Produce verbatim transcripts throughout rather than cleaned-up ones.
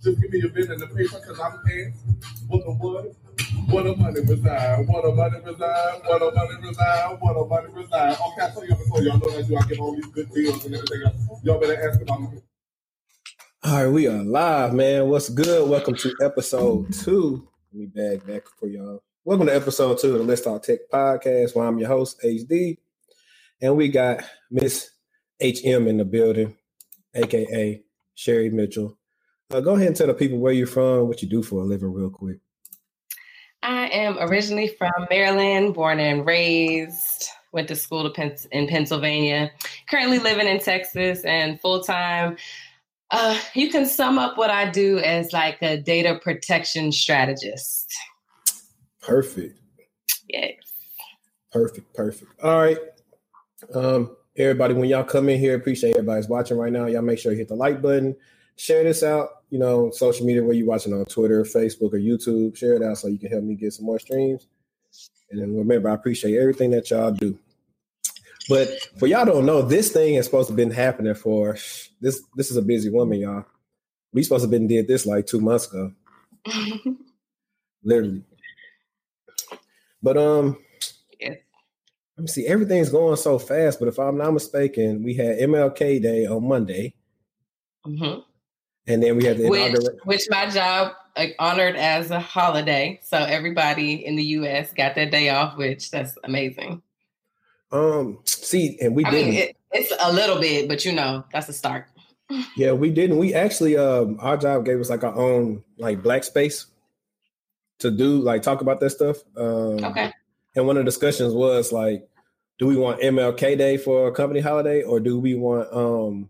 Just give me a bit in the paper because I'm paying. What the what? What the money reside? What the money reside? What the money reside? What the money reside? Okay, I told y'all before. Y'all know that you I get all these good deals and everything else. Y'all better ask about me. All right, we are live, man. What's good? Welcome to episode two. Let me bag back for y'all. Welcome to episode two of the Let's Talk Tech podcast, where I'm your host, H D. And we got Miss H M in the building, a k a. Sherry Mitchell. Uh, go ahead and tell the people where you're from, what you do for a living real quick. I am originally from Maryland, born and raised, went to school to Pen- in Pennsylvania, currently living in Texas and full-time. Uh, you can sum up what I do as like a data protection strategist. Perfect. Yes. Perfect, perfect. All right. Um, everybody, when y'all come in here, appreciate everybody's watching right now. Y'all make sure you hit the like button. Share this out, you know, social media, where you're watching on Twitter, Facebook, or YouTube. Share it out so you can help me get some more streams. And then remember, I appreciate everything that y'all do. But for y'all don't know, this thing is supposed to have been happening for this. This is a busy woman, y'all. We supposed to have been did this like two months ago. Literally. But um, yes. Let me see. Everything's going so fast. But if I'm not mistaken, we had M L K Day on Monday. Mm-hmm. And then we had the which, inauguration. Which my job like, honored as a holiday. So everybody in the U S got that day off, which that's amazing. Um, see, and we I didn't. mean, it, it's a little bit, but you know, that's a start. Yeah, we didn't. We actually, um, our job gave us like our own like black space to do, like talk about that stuff. Um, okay. And one of the discussions was like, do we want M L K Day for a company holiday, or do we want um,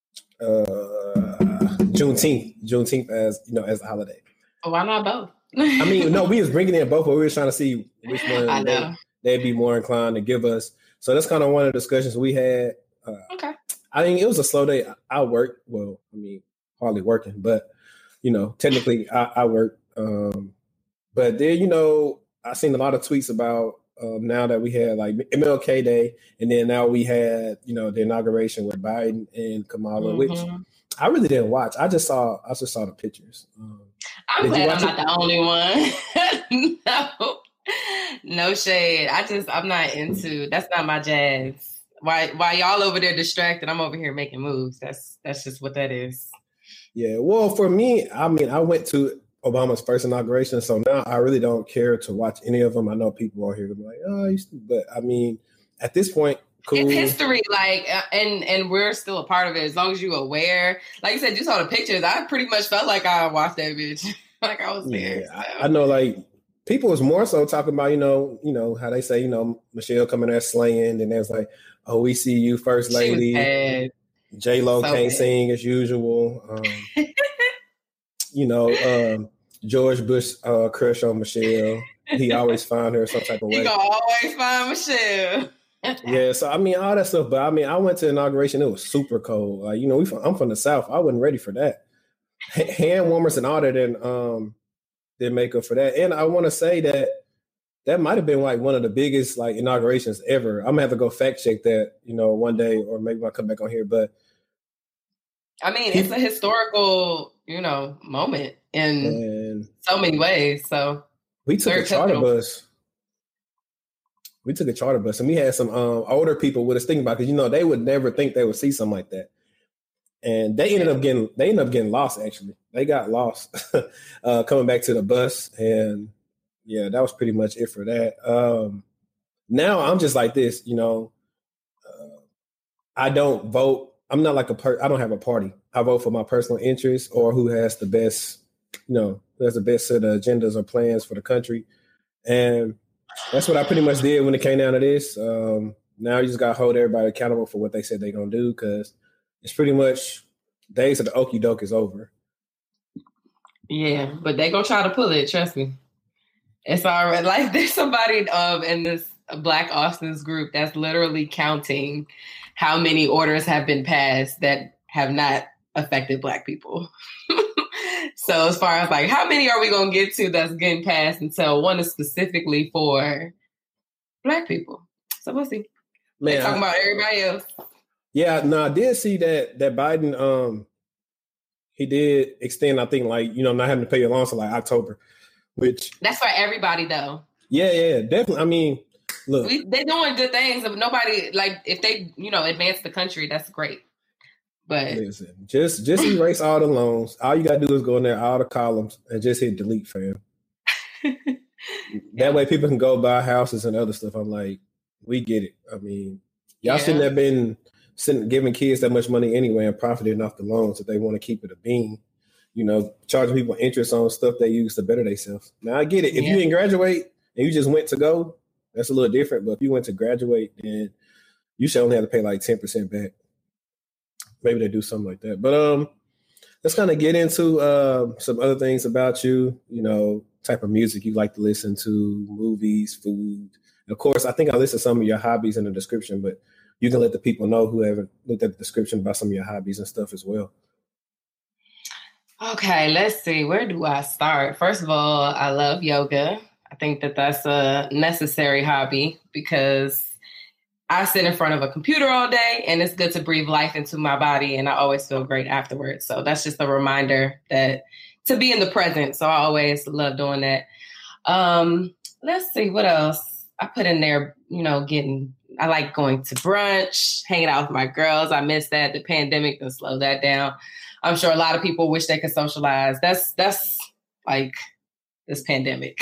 uh, Juneteenth, Juneteenth as you know as a holiday? Why not both? I mean, no, we was bringing in both, but we were trying to see which one I know. they, they'd be more inclined to give us. So that's kind of one of the discussions we had. Uh, okay. I mean, it was a slow day. I worked. Well, I mean, hardly working, but you know, technically I, I worked. Um, but then, you know, I seen a lot of tweets about um, now that we had like M L K Day, and then now we had, you know, the inauguration with Biden and Kamala, mm-hmm. which I really didn't watch. I just saw, I just saw the pictures. Um, I'm glad I'm not it? the only one. no, no shade. I just, I'm not into, that's not my jazz. Why, why y'all over there distracted? I'm over here making moves. That's, that's just what that is. Yeah. Well, for me, I mean, I went to Obama's first inauguration, so now I really don't care to watch any of them. I know people are here to be like, oh, I used to, but I mean, at this point, cool. It's history, like, and and we're still a part of it. As long as you're aware, like you said, you saw the pictures. I pretty much felt like I watched that bitch, like I was there. Yeah, so. I, I know, like people was more so talking about, you know, you know how they say, you know, Michelle coming there slaying, and there's like, oh, we see you, first lady. J Lo so can't bad. Sing as usual. Um, You know, um, George Bush uh, crush on Michelle. He always find her some type of way. He gonna always find Michelle. Yeah, so I mean, all that stuff. But I mean, I went to the inauguration. It was super cold. Like, you know, we from, I'm from the South. I wasn't ready for that. H- hand warmers and all that didn't um didn't make up for that. And I want to say that that might have been like one of the biggest like inaugurations ever. I'm gonna have to go fact check that, you know, one day, or maybe I'll come back on here. But I mean, it's a historical, you know, moment in and so many ways. So we took a charter bus. We took a charter bus, and we had some um, older people with us thinking about, because you know they would never think they would see something like that, and they ended yeah. up getting they ended up getting lost. Actually, they got lost uh, coming back to the bus, and yeah, that was pretty much it for that. Um, now I'm just like this, you know. Uh, I don't vote. I'm not like a per. I don't have a party. I vote for my personal interests, or who has the best, you know, who has the best set of agendas or plans for the country. And that's what I pretty much did when it came down to this. Um, now you just got to hold everybody accountable for what they said they're going to do, because it's pretty much days of the okie doke is over. Yeah, but they're going to try to pull it. Trust me. It's all right. Like, there's somebody um, in this Black Austin's group that's literally counting how many orders have been passed that have not affected Black people. So as far as like, how many are we going to get to that's getting passed until one is specifically for Black people? So we'll see. Man, they're talking I, about everybody else. Yeah, no, I did see that that Biden, um, he did extend, I think, like, you know, not having to pay your loans till like October, which that's for everybody though. Yeah, yeah, definitely. I mean, look, we, they're doing good things. If nobody like, if they, you know, advance the country, that's great. But listen, just just erase all the loans. All you gotta do is go in there, all the columns, and just hit delete, fam. That yeah. way, people can go buy houses and other stuff. I'm like, we get it. I mean, y'all yeah. shouldn't have been sitting, giving kids that much money anyway and profiting off the loans if they want to keep it a bean. You know, charging people interest on stuff they use to better themselves. Now, I get it. If yeah. you didn't graduate and you just went to go, that's a little different. But if you went to graduate, then you should only have to pay like ten percent back. Maybe they do something like that. But um, let's kind of get into uh, some other things about you, you know, type of music you like to listen to, movies, food. And of course, I think I listed some of your hobbies in the description, but you can let the people know who haven't looked at the description about some of your hobbies and stuff as well. Okay, let's see. Where do I start? First of all, I love yoga. I think that that's a necessary hobby because I sit in front of a computer all day and it's good to breathe life into my body and I always feel great afterwards. So that's just a reminder that to be in the present. So I always love doing that. Um, let's see what else I put in there, you know, getting, I like going to brunch, hanging out with my girls. I miss that. The pandemic can slow that down. I'm sure a lot of people wish they could socialize. That's, that's like this pandemic.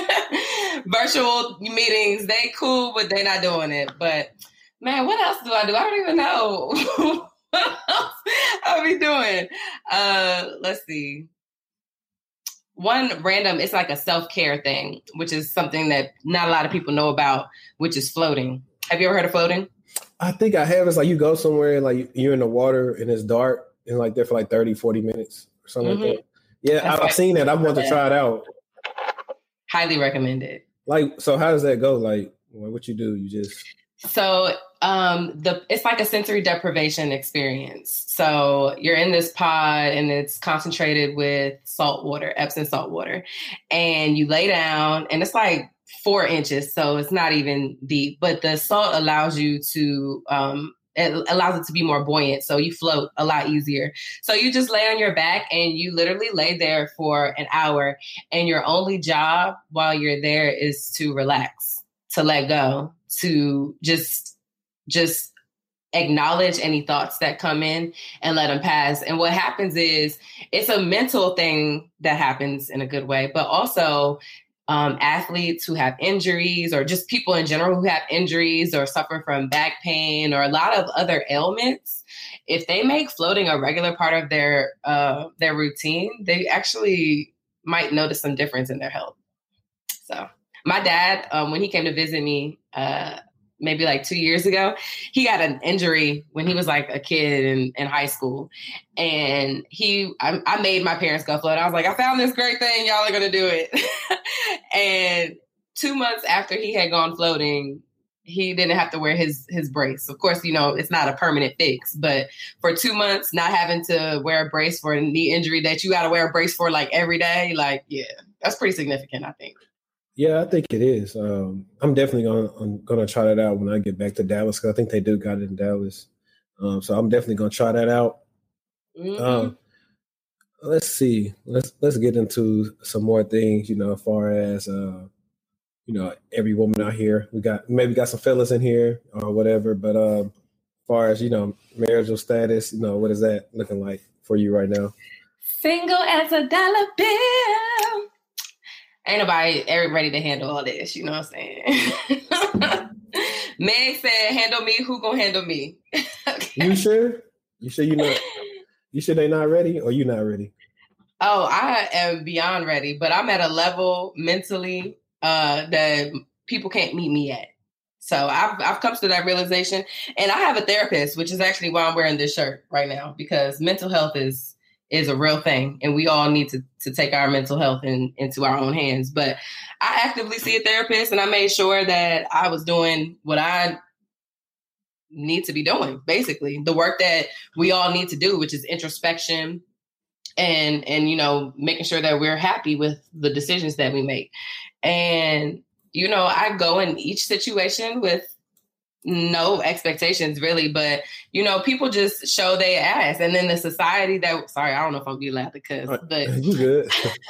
Virtual meetings, they cool, but they not doing it. But man, what else do I do? I don't even know what else I'll be doing. Uh, let's see. One random, it's like a self-care thing, which is something that not a lot of people know about, which is floating. Have you ever heard of floating? I think I have. It's like you go somewhere and like you're in the water and it's dark and like there for like thirty, forty minutes or something mm-hmm. like that. Yeah, That's I've right. seen that. I want to try it out. Highly recommend it. Like, so how does that go? Like, what you do? You just... So um, the it's like a sensory deprivation experience. So you're in this pod and it's concentrated with salt water, Epsom salt water. And you lay down and it's like four inches. So it's not even deep, but the salt allows you to, um, it allows it to be more buoyant. So you float a lot easier. So you just lay on your back and you literally lay there for an hour. And your only job while you're there is to relax, to let go, to just, just acknowledge any thoughts that come in and let them pass. And what happens is it's a mental thing that happens in a good way, but also um, athletes who have injuries or just people in general who have injuries or suffer from back pain or a lot of other ailments. If they make floating a regular part of their, uh, their routine, they actually might notice some difference in their health. So my dad, um, when he came to visit me, uh, maybe like two years ago, he got an injury when he was like a kid in, in high school. And he, I, I made my parents go float. I was like, I found this great thing. Y'all are going to do it. And two months after he had gone floating, he didn't have to wear his, his brace. Of course, you know, it's not a permanent fix, but for two months, not having to wear a brace for a knee injury that you got to wear a brace for like every day. Like, yeah, that's pretty significant, I think. Yeah, I think it is. Um, I'm definitely going I'm gonna try that out when I get back to Dallas because I think they do got it in Dallas. Um, so I'm definitely gonna try that out. Mm-hmm. Um, let's see. Let's let's get into some more things. You know, as far as uh, you know, every woman out here. We got maybe got some fellas in here or whatever. But um, as far as you know, marital status. You know, what is that looking like for you right now? Single as a dollar bill. Ain't nobody ever ready to handle all this, you know what I'm saying? Meg said, handle me, who gonna handle me? Okay. You sure? You sure you not you sure they not ready or you not ready? Oh, I am beyond ready, but I'm at a level mentally uh, that people can't meet me at. So I've I've come to that realization. And I have a therapist, which is actually why I'm wearing this shirt right now, because mental health is is a real thing. And we all need to, to take our mental health in, into our own hands. But I actively see a therapist and I made sure that I was doing what I need to be doing, basically. The work that we all need to do, which is introspection and, and, you know, making sure that we're happy with the decisions that we make. And, you know, I go in each situation with no expectations really, but you know, people just show their ass, and then the society that sorry, I don't know if I'm be allowed to cuss, but you good.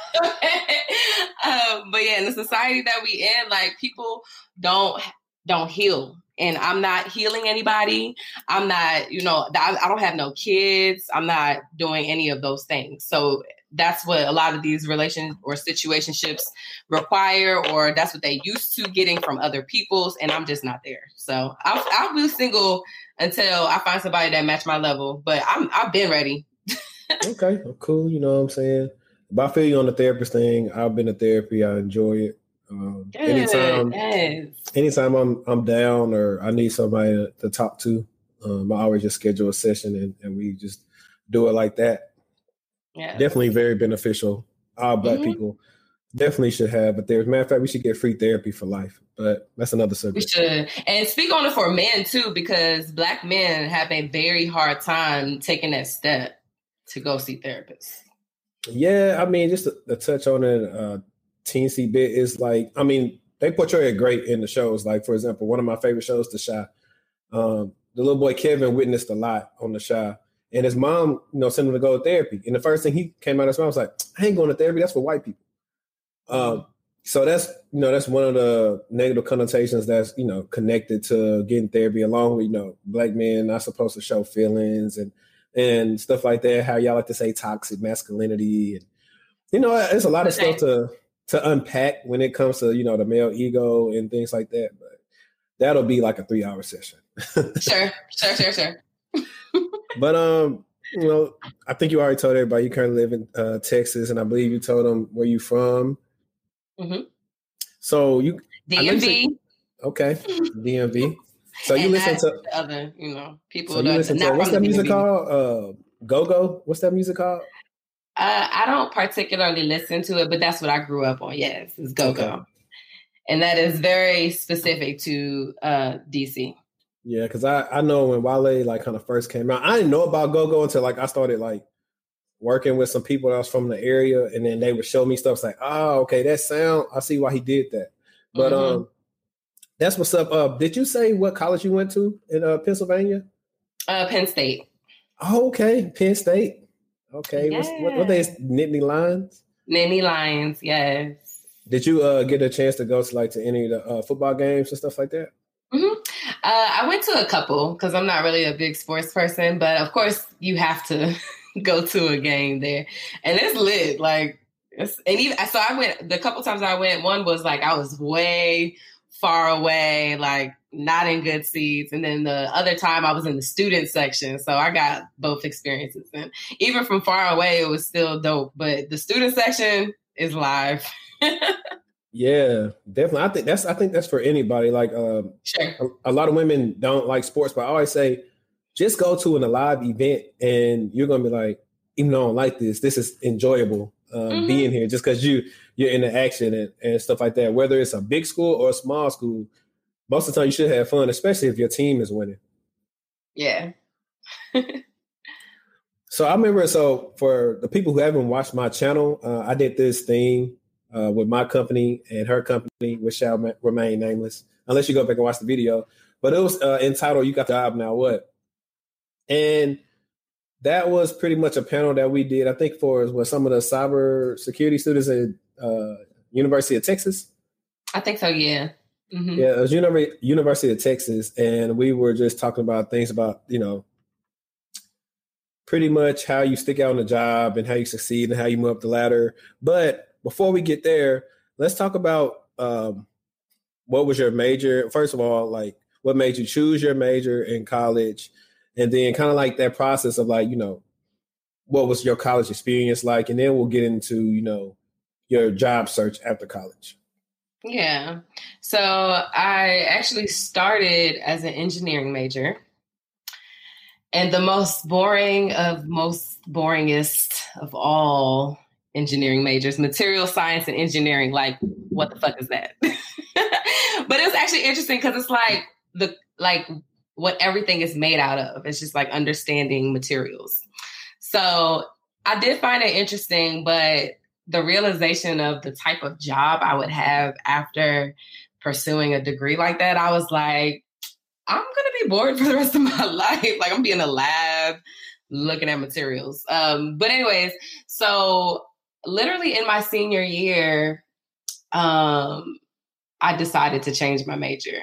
um, but yeah, in the society that we in, like people don't don't heal, and I'm not healing anybody. I'm not, you know, I, I don't have no kids. I'm not doing any of those things. So that's what a lot of these relation or situationships require, or that's what they used to getting from other people's, and I'm just not there. So I'll, I'll be single until I find somebody that match my level. But I'm I've been ready. Okay, cool. You know what I'm saying? But I feel you on the therapist thing. I've been to therapy. I enjoy it. Um, Good, anytime, yes. anytime I'm I'm down or I need somebody to, to talk to, um, I always just schedule a session and, and we just do it like that. Yeah, definitely very beneficial. All Black mm-hmm. people definitely should have a therapist. Matter of fact, we should get free therapy for life. But that's another subject. We should. And speak on it for men too, because Black men have a very hard time taking that step to go see therapists. Yeah, I mean, just to, to touch on it, uh, teensy bit is like, I mean, they portray it great in the shows. Like, for example, one of my favorite shows, The Chi. Um, the little boy Kevin witnessed a lot on The Chi. And his mom, you know, sent him to go to therapy. And the first thing he came out of his mouth was like, I ain't going to therapy. That's for white people. Um, so that's, you know, that's one of the negative connotations that's, you know, connected to getting therapy, along with, you know, Black men not supposed to show feelings and, and stuff like that. How y'all like to say toxic masculinity. And, you know, there's a lot of stuff to, to unpack when it comes to, you know, the male ego and things like that. But that'll be like a three hour session. Sure, sure, sure, sure. But, um, you know, I think you already told everybody you currently live in uh, Texas, and I believe you told them where you from. Mm-hmm. So you D M V. You, okay, D M V. So you listen to other, you know, people. So you listen to what's that music called? Uh, Go Go. What's that music called? Uh, I don't particularly listen to it, but that's what I grew up on. Yes, it's Go Go, okay. And that is very specific to uh, D C. Yeah, because I, I know when Wale like kind of first came out, I didn't know about Go-Go until like I started like working with some people that was from the area, and then they would show me stuff. It's like, oh, okay, that sound, I see why he did that. But mm-hmm. um, that's what's up. Uh, did you say what college you went to in uh, Pennsylvania? Uh, Penn State. Oh, okay, Penn State. Okay, yeah. What's, what what they Nittany Lions? Nittany Lions, yes. Did you uh, get a chance to go to like to any of the uh, football games and stuff like that? Mm-hmm. Uh, I went to a couple because I'm not really a big sports person, but of course you have to go to a game there, and it's lit. Like, it's, and even so, I went the couple times I went. One was like I was way far away, like not in good seats, and then the other time I was in the student section, so I got both experiences. And even from far away, it was still dope. But the student section is live. Yeah, definitely. I think that's I think that's for anybody. Like, um, sure. a, a lot of women don't like sports, but I always say, just go to an live event, and you're gonna be like, even though I don't like this, this is enjoyable um, mm-hmm. being here, just because you you're in the action and, and stuff like that. Whether it's a big school or a small school, most of the time you should have fun, especially if your team is winning. Yeah. So I remember. So for the people who haven't watched my channel, uh, I did this thing. Uh, with my company and her company, which shall ma- remain nameless, unless you go back and watch the video. But it was uh, entitled, You Got the Job Now What? And that was pretty much a panel that we did, I think, for what, some of the cyber security students at uh, University of Texas. I think so, yeah. Mm-hmm. Yeah, it was Uni- University of Texas. And we were just talking about things about, you know, pretty much how you stick out on the job and how you succeed and how you move up the ladder. But before we get there, let's talk about um, what was your major. First of all, like what made you choose your major in college, and then kind of like that process of like, you know, what was your college experience like? And then we'll get into, you know, your job search after college. Yeah. So I actually started as an engineering major. And the most boring of most boringest of all engineering majors, material science and engineering, like what the fuck is that? But it was actually interesting because it's like the like what everything is made out of. It's just like understanding materials. So I did find it interesting, but the realization of the type of job I would have after pursuing a degree like that, I was like, I'm going to be bored for the rest of my life. Like, I'm going to be in a lab looking at materials. Um, but anyways, so literally in my senior year, um, I decided to change my major.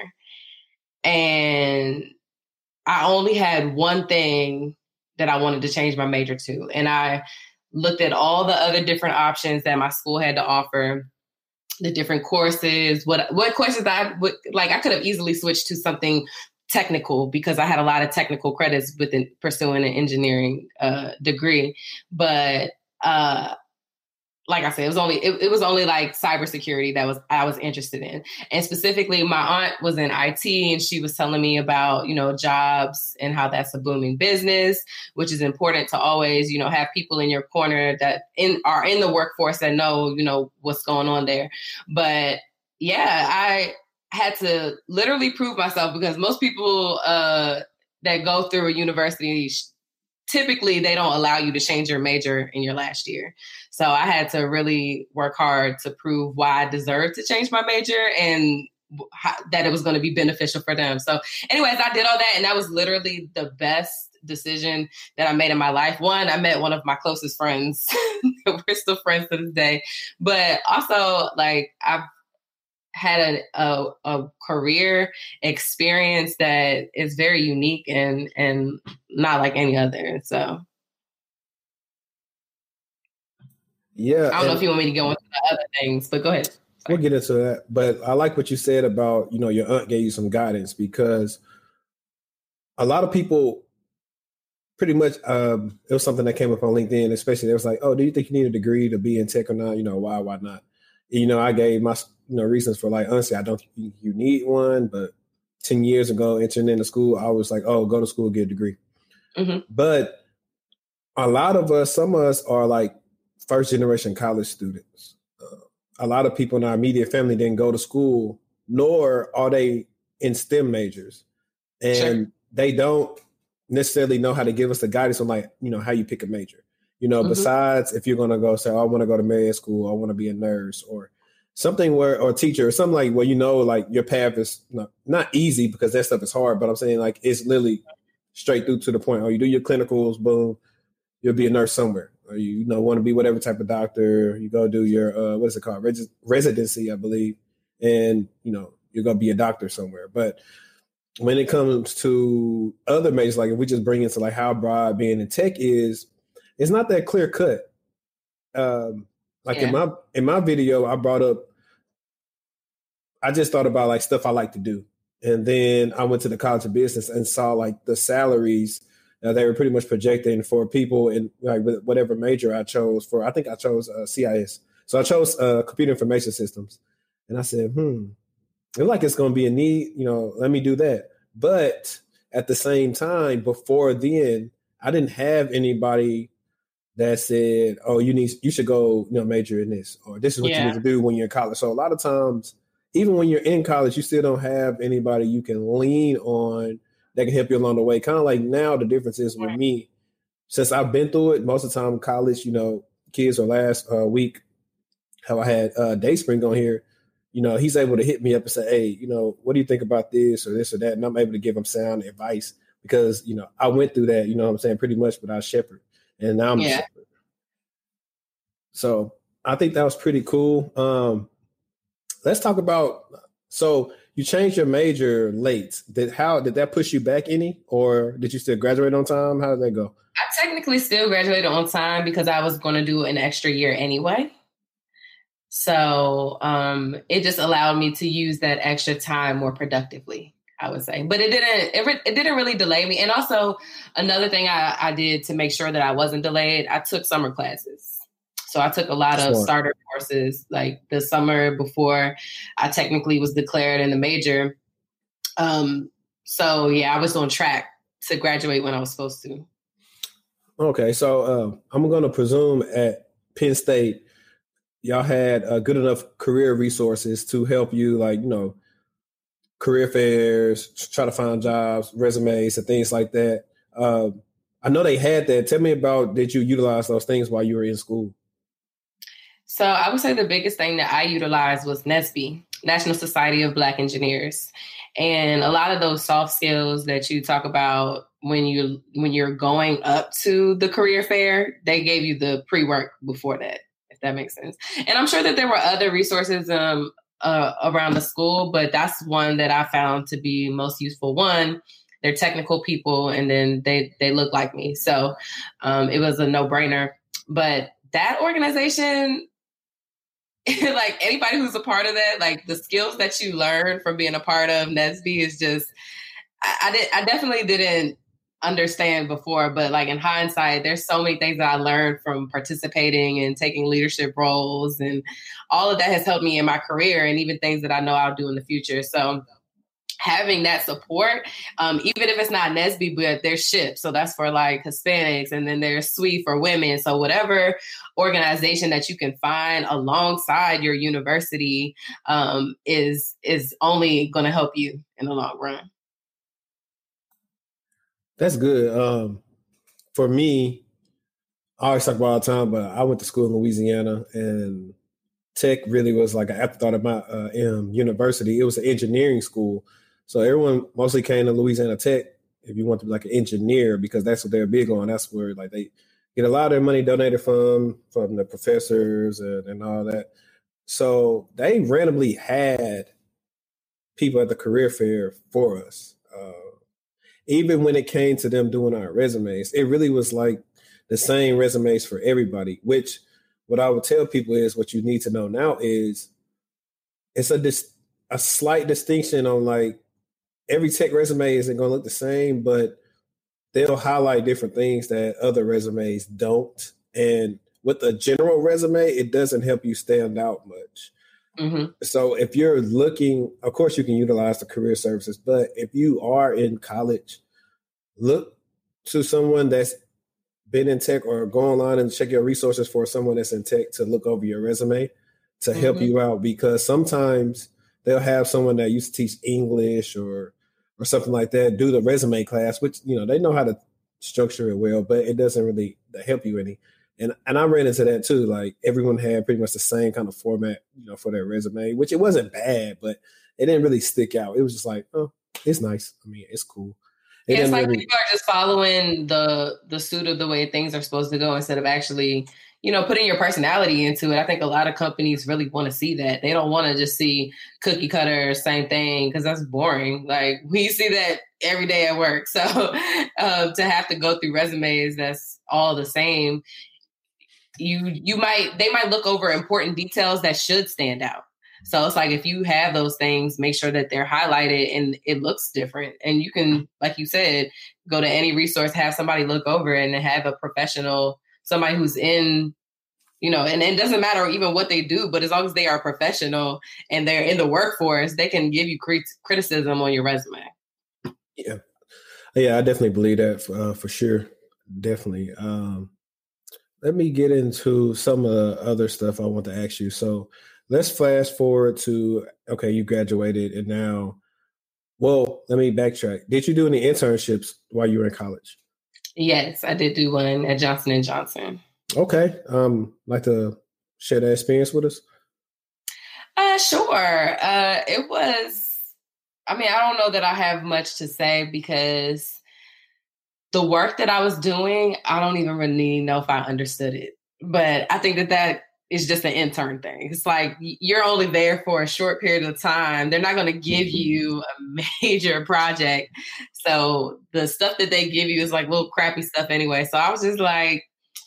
And I only had one thing that I wanted to change my major to. And I looked at all the other different options that my school had to offer, the different courses, what what questions I would, like, I could have easily switched to something technical because I had a lot of technical credits within pursuing an engineering uh, degree. But uh, like I said, it was only it, it was only like cybersecurity that was I was interested in. And specifically, my aunt was in I T and she was telling me about, you know, jobs and how that's a booming business, which is important to always, you know, have people in your corner that in are in the workforce that know, you know, what's going on there. But yeah, I had to literally prove myself because most people uh, that go through a university, typically they don't allow you to change your major in your last year. So I had to really work hard to prove why I deserved to change my major and how, that it was going to be beneficial for them. So anyways, I did all that. And that was literally the best decision that I made in my life. One, I met one of my closest friends. We're still friends to this day. But also, like, I've had a, a, a career experience that is very unique and, and not like any other. So yeah, I don't know if you want me to go into the other things, but go ahead. Sorry. We'll get into that. But I like what you said about, you know, your aunt gave you some guidance because a lot of people pretty much, um, it was something that came up on LinkedIn, especially they was like, oh, do you think you need a degree to be in tech or not? You know, why, why not? You know, I gave my, you know, reasons for, like, honestly, I don't think you need one, but ten years ago, entering into school, I was like, oh, go to school, get a degree. Mm-hmm. But a lot of us, some of us are like first generation college students. Uh, a lot of people in our immediate family didn't go to school, nor are they in STEM majors. And sure. They don't necessarily know how to give us the guidance on, like, you know, how you pick a major. You know, mm-hmm. Besides if you're going to go say, oh, I want to go to med school, I want to be a nurse or something where, or a teacher or something like where, you know, like your path is not, not easy because that stuff is hard, but I'm saying like it's literally straight through to the point. Or you do your clinicals, boom, you'll be a nurse somewhere. Or you, you know, want to be whatever type of doctor, you go do your, uh, what is it called? Res- residency, I believe. And, you know, you're going to be a doctor somewhere. But when it comes to other majors, like if we just bring into like how broad being in tech is, it's not that clear cut. Um, like yeah. in my in my video, I brought up, I just thought about like stuff I like to do. And then I went to the College of Business and saw like the salaries uh, they were pretty much projecting for people in like whatever major I chose for. I think I chose uh, C I S. So I chose uh, Computer Information Systems. And I said, hmm, it looks like it's going to be a need, you know, let me do that. But at the same time, before then, I didn't have anybody that said, oh, you need, you should go, you know, major in this, or this is what yeah. you need to do when you're in college. So a lot of times, even when you're in college, you still don't have anybody you can lean on that can help you along the way. Kind of like now the difference is with me, since I've been through it, most of the time in college, you know, kids or last uh, week, how I had uh, Dayspring on here, you know, he's able to hit me up and say, hey, you know, what do you think about this or this or that? And I'm able to give him sound advice because, you know, I went through that, you know what I'm saying, pretty much without Shepherd. And now I'm yeah. a shepherd. So I think that was pretty cool. Um, let's talk about, so you changed your major late. Did how did that push you back any, or did you still graduate on time? How did that go? I technically still graduated on time because I was going to do an extra year anyway. So um, it just allowed me to use that extra time more productively, I would say. But it didn't it, re- it didn't really delay me. And also another thing I, I did to make sure that I wasn't delayed, I took summer classes. So I took a lot of starter courses like the summer before I technically was declared in the major. Um, so, yeah, I was on track to graduate when I was supposed to. Okay, so uh, I'm going to presume at Penn State, y'all had uh, good enough career resources to help you, like, you know, career fairs, try to find jobs, resumes, and things like that. Uh, I know they had that. Tell me about, did you utilize those things while you were in school? So I would say the biggest thing that I utilized was N S B. National Society of Black Engineers. And a lot of those soft skills that you talk about when you when you're going up to the career fair, they gave you the pre-work before that, if that makes sense. And I'm sure that there were other resources um, uh, around the school, but that's one that I found to be most useful. One, they're technical people, and then they they look like me, so um, it was a no-brainer. But that organization, like anybody who's a part of that, like the skills that you learn from being a part of N S B is just, I, I did, I definitely didn't understand before, but like in hindsight, there's so many things that I learned from participating and taking leadership roles, and all of that has helped me in my career and even things that I know I'll do in the future. So having that support, um, even if it's not N S B, but there's S H I P. So that's for like Hispanics, and then there's S W E for women. So whatever organization that you can find alongside your university um, is, is only going to help you in the long run. That's good. Um, for me, I always talk about all the time, but I went to school in Louisiana, and tech really was like an afterthought of my uh, um, university. It was an engineering school. So everyone mostly came to Louisiana Tech if you want to be like an engineer, because that's what they're big on. That's where like they get a lot of their money donated from, from the professors and, and all that. So they randomly had people at the career fair for us. Uh, even when it came to them doing our resumes, it really was like the same resumes for everybody, which what I would tell people is what you need to know now is it's a dis- a slight distinction on like every tech resume isn't going to look the same, but they'll highlight different things that other resumes don't. And with a general resume, it doesn't help you stand out much. Mm-hmm. So if you're looking, of course you can utilize the career services, but if you are in college, look to someone that's been in tech, or go online and check your resources for someone that's in tech to look over your resume to mm-hmm. help you out, because sometimes they'll have someone that used to teach English or or something like that do the resume class, which, you know, they know how to structure it well, but it doesn't really help you any. And and I ran into that too. Like everyone had pretty much the same kind of format, you know, for their resume, which it wasn't bad, but it didn't really stick out. It was just like, oh, it's nice. I mean, it's cool. It yeah, it's like really... people are just following the the suit of the way things are supposed to go instead of actually, you know, putting your personality into it. I think a lot of companies really want to see that. They don't want to just see cookie cutter, same thing, because that's boring. Like we see that every day at work. So um, to have to go through resumes that's all the same, you you might they might look over important details that should stand out. So it's like if you have those things, make sure that they're highlighted and it looks different. And you can, like you said, go to any resource, have somebody look over it, and have a professional, somebody who's in, you know, and, and it doesn't matter even what they do, but as long as they are professional and they're in the workforce, they can give you crit- criticism on your resume. Yeah. Yeah, I definitely believe that for, uh, for sure. Definitely. Um, let me get into some of the other stuff I want to ask you. So let's fast forward to, okay, you graduated and now, well, let me backtrack. Did you do any internships while you were in college? Yes, I did do one at Johnson and Johnson. Okay. Um, like to share that experience with us? Uh, sure. Uh, it was, I mean, I don't know that I have much to say because the work that I was doing, I don't even really know if I understood it. But I think that that is just an intern thing. It's like you're only there for a short period of time. They're not going to give you a major project. So the stuff that they give you is like little crappy stuff anyway. So I was just like,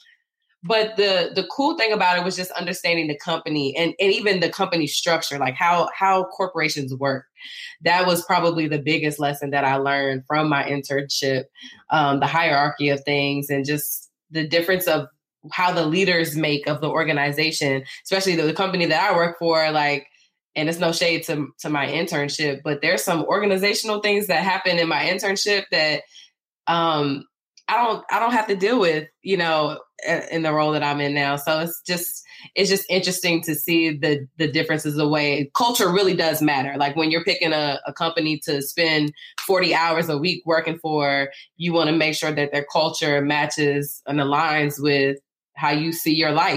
but the the cool thing about it was just understanding the company and, and even the company structure, like how how corporations work. That was probably the biggest lesson that I learned from my internship, um, the hierarchy of things and just the difference of how the leaders make of the organization, especially the, the company that I work for, like, and it's no shade to, to my internship, but there's some organizational things that happen in my internship that um, I don't, I don't have to deal with, you know, in the role that I'm in now. So it's just, it's just interesting to see the the differences the way culture really does matter. Like when you're picking a, a company to spend forty hours a week working for, you want to make sure that their culture matches and aligns with how you see your life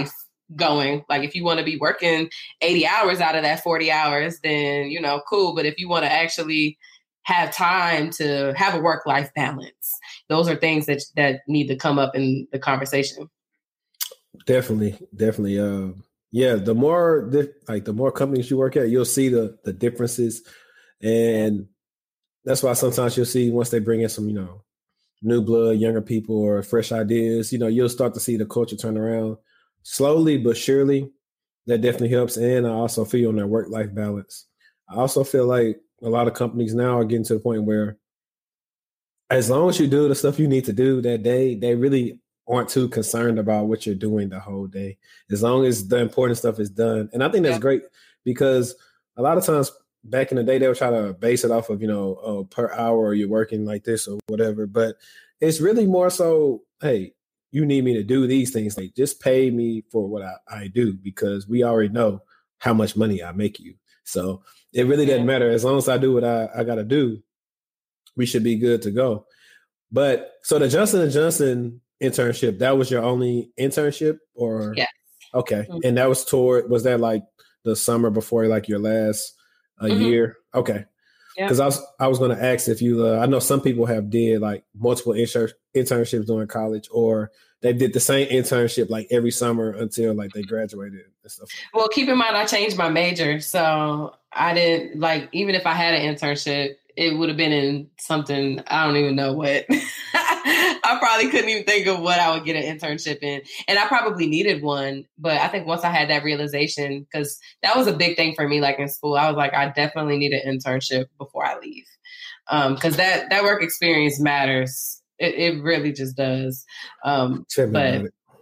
going. Like if you want to be working eighty hours out of that forty hours, then, you know, cool. But if you want to actually have time to have a work-life balance, those are things that that need to come up in the conversation. Definitely, definitely. Uh, yeah, the more like the more companies you work at, you'll see the the differences, and that's why sometimes you'll see once they bring in some, you know, new blood, younger people, or fresh ideas, you know, you'll start to see the culture turn around slowly but surely. That definitely helps, and I also feel on that work-life balance. I also feel like a lot of companies now are getting to the point where, as long as you do the stuff you need to do that day, they really aren't too concerned about what you're doing the whole day, as long as the important stuff is done. And I think that's yeah. great, because a lot of times back in the day, they would try to base it off of, you know, uh, per hour you're working like this or whatever. But it's really more so, hey, you need me to do these things. Like, just pay me for what I, I do, because we already know how much money I make you. So it really doesn't matter. As long as I do what I, I got to do, we should be good to go. But so the Johnson and Johnson internship, that was your only internship, or? Yeah. Okay. Mm-hmm. And that was toward, was that like the summer before like your last uh, mm-hmm. year? Okay. Because yeah. I was I was going to ask if you, uh, I know some people have did like multiple inter- internships during college, or they did the same internship like every summer until like they graduated and stuff. Well, keep in mind, I changed my major. So I didn't like, even if I had an internship, it would have been in something, I don't even know what. I probably couldn't even think of what I would get an internship in. And I probably needed one. But I think once I had that realization, because that was a big thing for me, like in school, I was like, I definitely need an internship before I leave. Because um, that, that work experience matters. It, it really just does. Um, but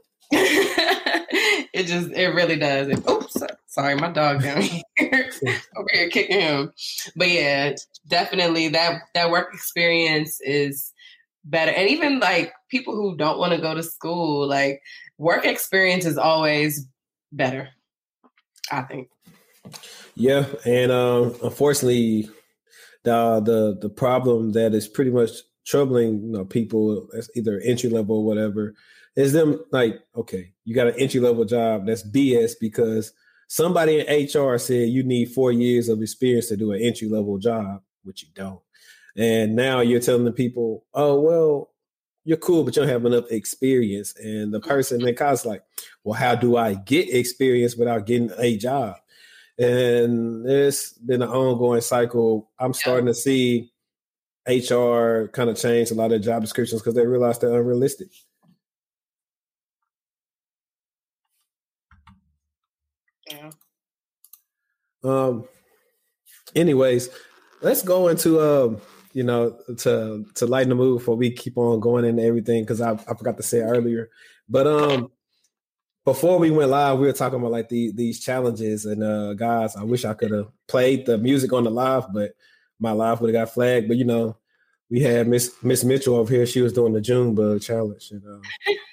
it. it just, it really does. It, oops, sorry, my dog down here over here kicking him. But yeah, definitely that, that work experience is better. And even like people who don't want to go to school, like work experience is always better, I think. Yeah. And um, unfortunately, the, the, the problem that is pretty much troubling, you know, people that's either entry level or whatever, is them like, okay, you got an entry level job. That's B S, because somebody in H R said you need four years of experience to do an entry level job, which you don't. And now you're telling the people, oh, well, you're cool, but you don't have enough experience. And the person in college like, well, how do I get experience without getting a job? And it's been an ongoing cycle. I'm starting to see H R kind of change a lot of job descriptions because they realize they're unrealistic. Yeah. Um. Anyways, let's go into um. You know, to to lighten the mood before we keep on going into everything, because I I forgot to say it earlier. But um, before we went live, we were talking about like the, these challenges, and uh, guys, I wish I could have played the music on the live, but my live would have got flagged. But you know, we had Miss Miss Mitchell over here; she was doing the Junebug challenge, and uh,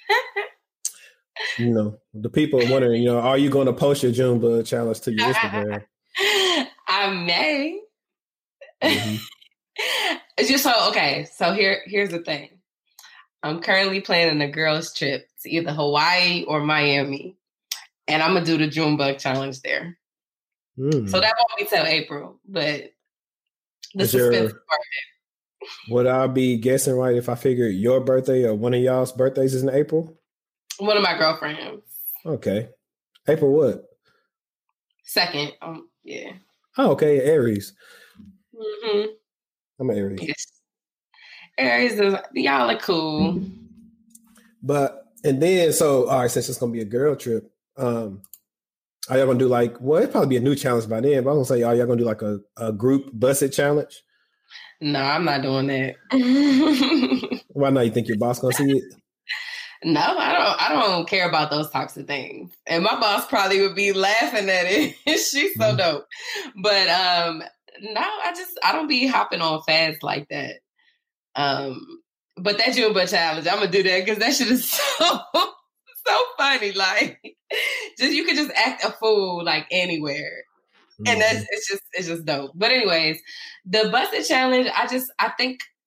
you know, the people are wondering, you know, are you going to post your Junebug challenge to your Instagram? I may. Mm-hmm. It's just so okay. So here, here's the thing. I'm currently planning a girls' trip to either Hawaii or Miami, and I'm gonna do the Junebug challenge there. Mm. So that won't be till April, but the Is suspense your, would I be guessing right if I figured your birthday or one of y'all's birthdays is in April? One of my girlfriends. Okay, April what? Second. Um. Yeah. Oh, okay. Aries. Mm-hmm. I'm an Aries. Yes. Aries is, y'all are cool. But, and then, so, all right, since it's going to be a girl trip, um, are y'all going to do like, well, it'd probably be a new challenge by then, but I'm going to say, are y'all going to do like a, a group busted challenge? No, I'm not doing that. Why not? You think your boss going to see it? No, I don't, I don't care about those types of things. And my boss probably would be laughing at it. She's so mm-hmm. dope. But, um, no, I just, I don't be hopping on fads like that. Um, but that Junebug challenge, I'm going to do that because that shit is so, so funny. Like, just, you could just act a fool, like, anywhere. Mm-hmm. And that's, it's just, it's just dope. But anyways, the busted challenge, I just, I think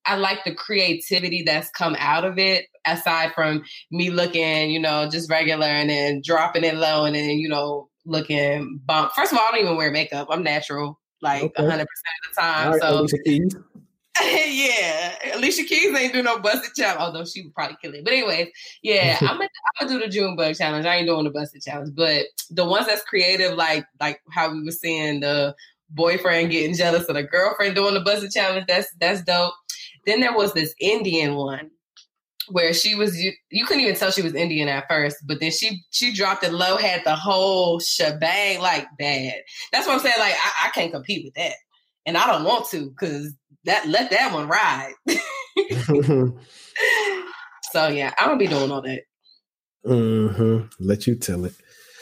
I like the creativity that's come out of it, aside from me looking, you know, just regular and then dropping it low and then, you know, looking bump. First of all, I don't even wear makeup. I'm natural, like okay. one hundred percent of the time. Right, so Alicia Keys. Yeah, Alicia Keys ain't do no busted challenge, although she would probably kill it. But anyways, yeah, I'm gonna I'm gonna do the Junebug challenge. I ain't doing the busted challenge, but the ones that's creative, like like how we were seeing the boyfriend getting jealous of the girlfriend doing the busted challenge. That's that's dope. Then there was this Indian one where she was you, you couldn't even tell she was Indian at first, but then she she dropped it low, had the whole shebang, like bad. That's what I'm saying. Like I, I can't compete with that, and I don't want to because. That let that one ride. So yeah, I don't be doing all that. Mm-hmm. Let you tell it.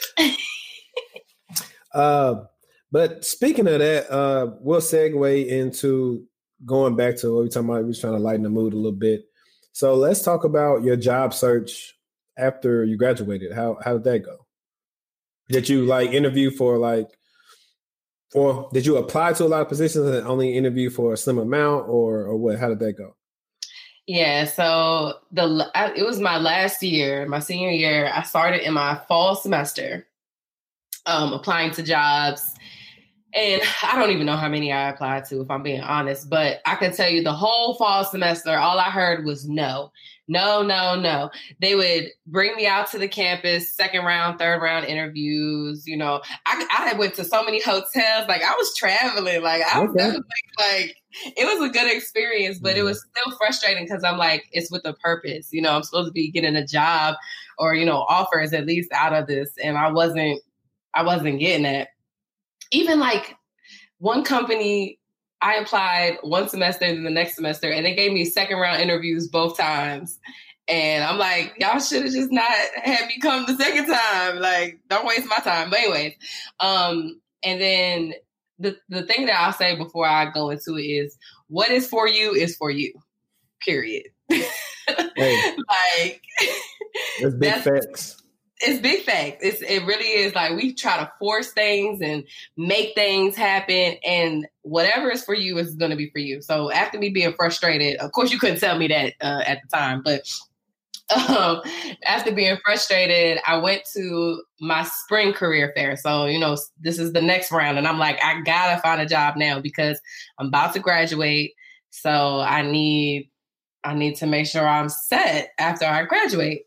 uh, but speaking of that, uh, we'll segue into going back to what we were talking about. We were trying to lighten the mood a little bit. So let's talk about your job search after you graduated. How how did that go? Did you like interview for like? Or did you apply to a lot of positions and only interview for a slim amount, or or what? How did that go? Yeah, so the I, it was my last year, my senior year. I started in my fall semester, um, applying to jobs, and I don't even know how many I applied to, if I'm being honest. But I can tell you, the whole fall semester, all I heard was no. No, no, no. They would bring me out to the campus, second round, third round interviews. You know, I I went to so many hotels. Like I was traveling. Like I was okay. like, it was a good experience, but yeah. It was still frustrating because I'm like, it's with a purpose. You know, I'm supposed to be getting a job or, you know, offers at least out of this. And I wasn't, I wasn't getting it. Even like one company, I applied one semester and then the next semester, and they gave me second round interviews both times. And I'm like, y'all should have just not had me come the second time. Like, don't waste my time. But anyways, um, and then the, the thing that I'll say before I go into it is, what is for you is for you, period. Hey, like, that's big that's, facts. It's big facts. It's, it really is. Like, we try to force things and make things happen, and whatever is for you is going to be for you. So after me being frustrated, of course you couldn't tell me that uh, at the time, but um, after being frustrated, I went to my spring career fair. So, you know, this is the next round, and I'm like, I gotta find a job now because I'm about to graduate. So I need, I need to make sure I'm set after I graduate.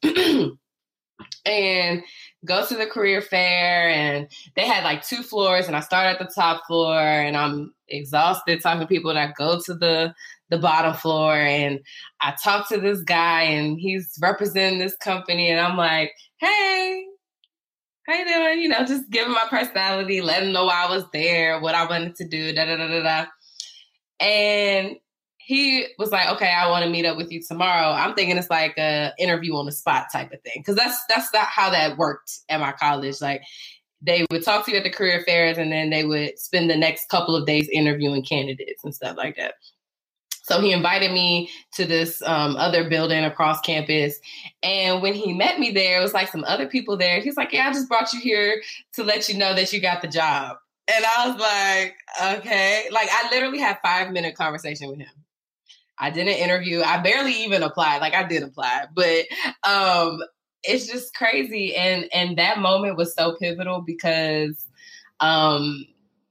And go to the career fair, and they had like two floors, and I started at the top floor, and I'm exhausted talking to people, and I go to the the bottom floor, and I talk to this guy, and he's representing this company, and I'm like, hey, how you doing? You know, just giving my personality, letting him know why I was there, what I wanted to do, da da da da da. And he was like, okay, I want to meet up with you tomorrow. I'm thinking it's like a interview on the spot type of thing. Cause that's, that's not how that worked at my college. Like they would talk to you at the career fairs, and then they would spend the next couple of days interviewing candidates and stuff like that. So he invited me to this um, other building across campus. And when he met me there, it was like some other people there. He's like, yeah, I just brought you here to let you know that you got the job. And I was like, okay. Like I literally had five minute conversation with him. I didn't interview. I barely even applied. Like I did apply, but um, it's just crazy. And and that moment was so pivotal because um,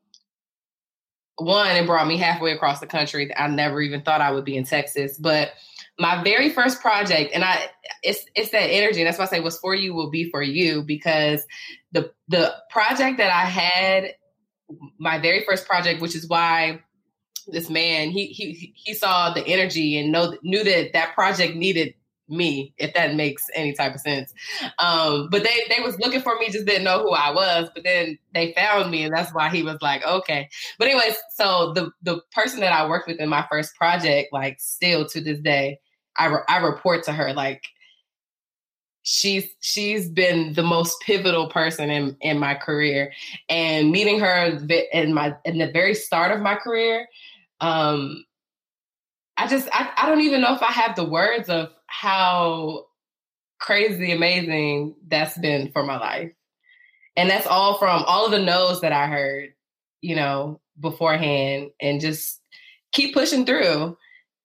one, it brought me halfway across the country. I never even thought I would be in Texas. But my very first project, and I it's it's that energy. And that's why I say what's for you will be for you, because the the project that I had, my very first project, which is why this man, he he he saw the energy and know, knew that that project needed me, if that makes any type of sense. Um, but they they was looking for me, just didn't know who I was. But then they found me, and that's why he was like, okay. But anyways, so the the person that I worked with in my first project, like still to this day, I re- I report to her like she's she's been the most pivotal person in in my career, and meeting her in my in the very start of my career. Um, I just, I, I don't even know if I have the words of how crazy amazing that's been for my life. And that's all from all of the no's that I heard, you know, beforehand, and just keep pushing through,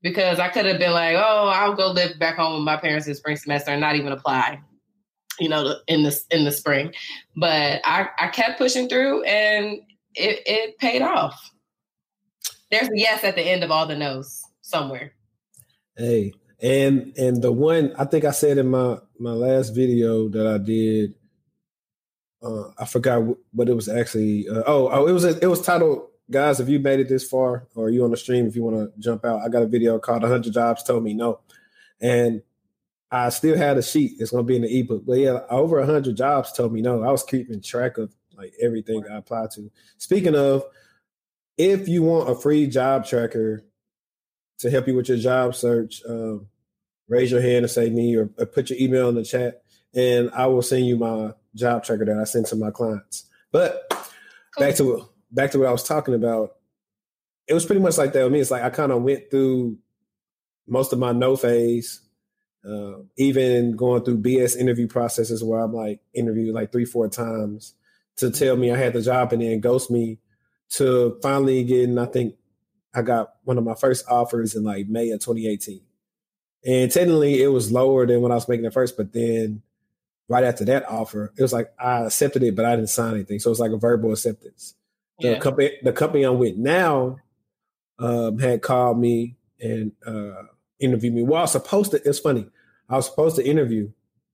because I could have been like, oh, I'll go live back home with my parents in spring semester and not even apply, you know, in the in the spring. But I, I kept pushing through, and it, it paid off. There's a yes at the end of all the no's somewhere. Hey, and and the one I think I said in my my last video that I did, uh, I forgot what it was actually. Uh, oh, oh, it was it was titled, "Guys, if you made it this far, or you on the stream, if you want to jump out." I got a video called one hundred Jobs Told Me No, and I still had a sheet. It's going to be in the ebook. But yeah, over one hundred jobs told me no. I was keeping track of like everything I applied to. Speaking of, if you want a free job tracker to help you with your job search, um, raise your hand and say me, or, or put your email in the chat, and I will send you my job tracker that I send to my clients. But cool. back to back to what I was talking about. It was pretty much like that with me. It's like I kind of went through most of my no phase. Uh, even going through B S interview processes where I'm like interviewed like three, four times to tell me I had the job and then ghost me, to finally getting, I think I got one of my first offers in like May of twenty eighteen. And technically it was lower than what I was making at first, but then right after that offer, it was like I accepted it, but I didn't sign anything. So it's like a verbal acceptance. Yeah. The company, the company I'm with now um, had called me and uh, interviewed me. Well, I was supposed to, it's funny. I was supposed to interview,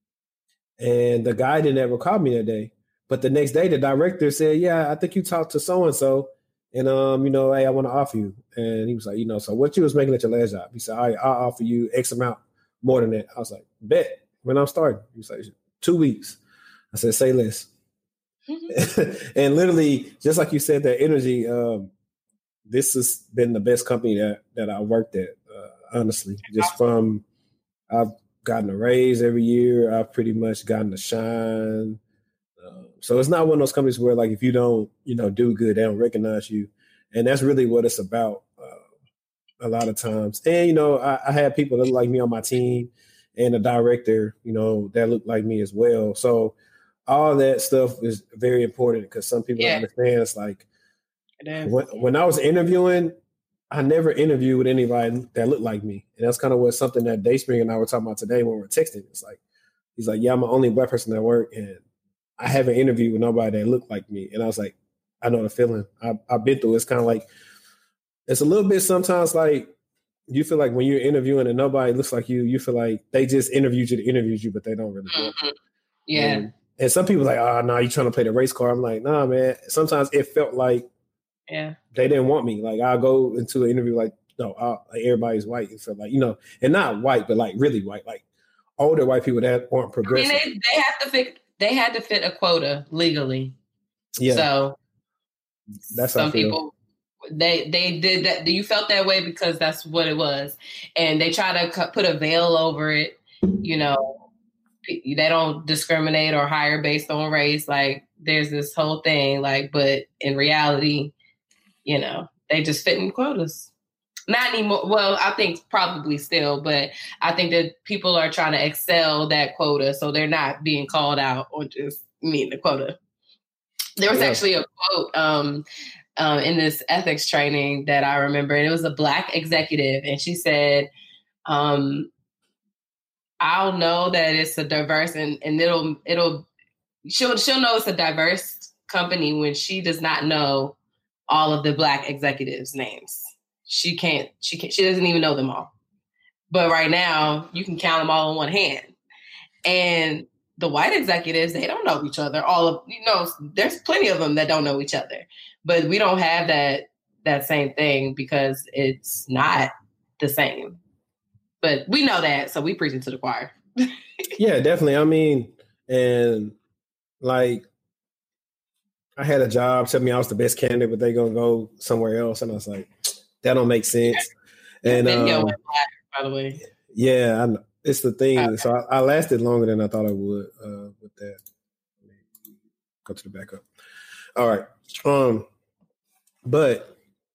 and the guy didn't ever call me that day. But the next day, the director said, yeah, I think you talked to so-and-so, and, um, you know, hey, I want to offer you. And he was like, you know, so what you was making at your last job? He said, all right, I'll offer you X amount more than that. I was like, bet. When I'm starting, he was like, two weeks. I said, say less. Mm-hmm. And literally, just like you said, that energy, um, this has been the best company that, that I worked at, uh, honestly. Just from, I've gotten a raise every year. I've pretty much gotten a shine. Uh, so it's not one of those companies where, like, if you don't, you know, do good, they don't recognize you. And that's really what it's about uh, a lot of times. And, you know, I, I had people that look like me on my team, and a director, you know, that looked like me as well. So all that stuff is very important, because some people yeah. don't understand. It's like it when, when I was interviewing, I never interviewed with anybody that looked like me. And that's kind of what something that Dayspring and I were talking about today when we were texting. It's like, he's like, yeah, I'm the only black person at work, and I haven't interviewed with nobody that looked like me. And I was like, I know the feeling. I, I've been through it. It's kind of like, it's a little bit sometimes like, you feel like when you're interviewing and nobody looks like you, you feel like they just interviewed you to interview you, but they don't really want mm-hmm. you. Yeah. And, and some people like, oh, no, nah, you're trying to play the race card. I'm like, nah, man. Sometimes it felt like yeah, they didn't want me. Like, I'll go into an interview like, no, I'll, like everybody's white. It felt like, you know, and not white, but like really white, like older white people that aren't progressive. I mean, they, they have to fit, they had to fit a quota legally. Yeah. So that's some people, They they did that. You felt that way because that's what it was, and they try to put a veil over it. You know, they don't discriminate or hire based on race. Like there's this whole thing. Like, but in reality, you know, they just fit in quotas. Not anymore. Well, I think probably still, but I think that people are trying to excel that quota, so they're not being called out or just meeting the quota. There was yeah. actually a quote. Um, Um, in this ethics training that I remember, and it was a Black executive, and she said, um, "I'll know that it's a diverse, and, and it'll it'll she'll she'll know it's a diverse company when she does not know all of the Black executives' names. She can't she can't, she doesn't even know them all. But right now, you can count them all on one hand. And the white executives, they don't know each other. All of you know, there's plenty of them that don't know each other. But we don't have that that same thing because it's not the same. But we know that, so we preach it to the choir. Yeah, definitely. I mean, and like, I had a job tell me I was the best candidate, but they gonna go somewhere else, and I was like, that don't make sense. And video um, went black, by the way. Yeah, I know. It's the thing. Okay. So I, I lasted longer than I thought I would uh, with that. Go to the backup. All right. Um, but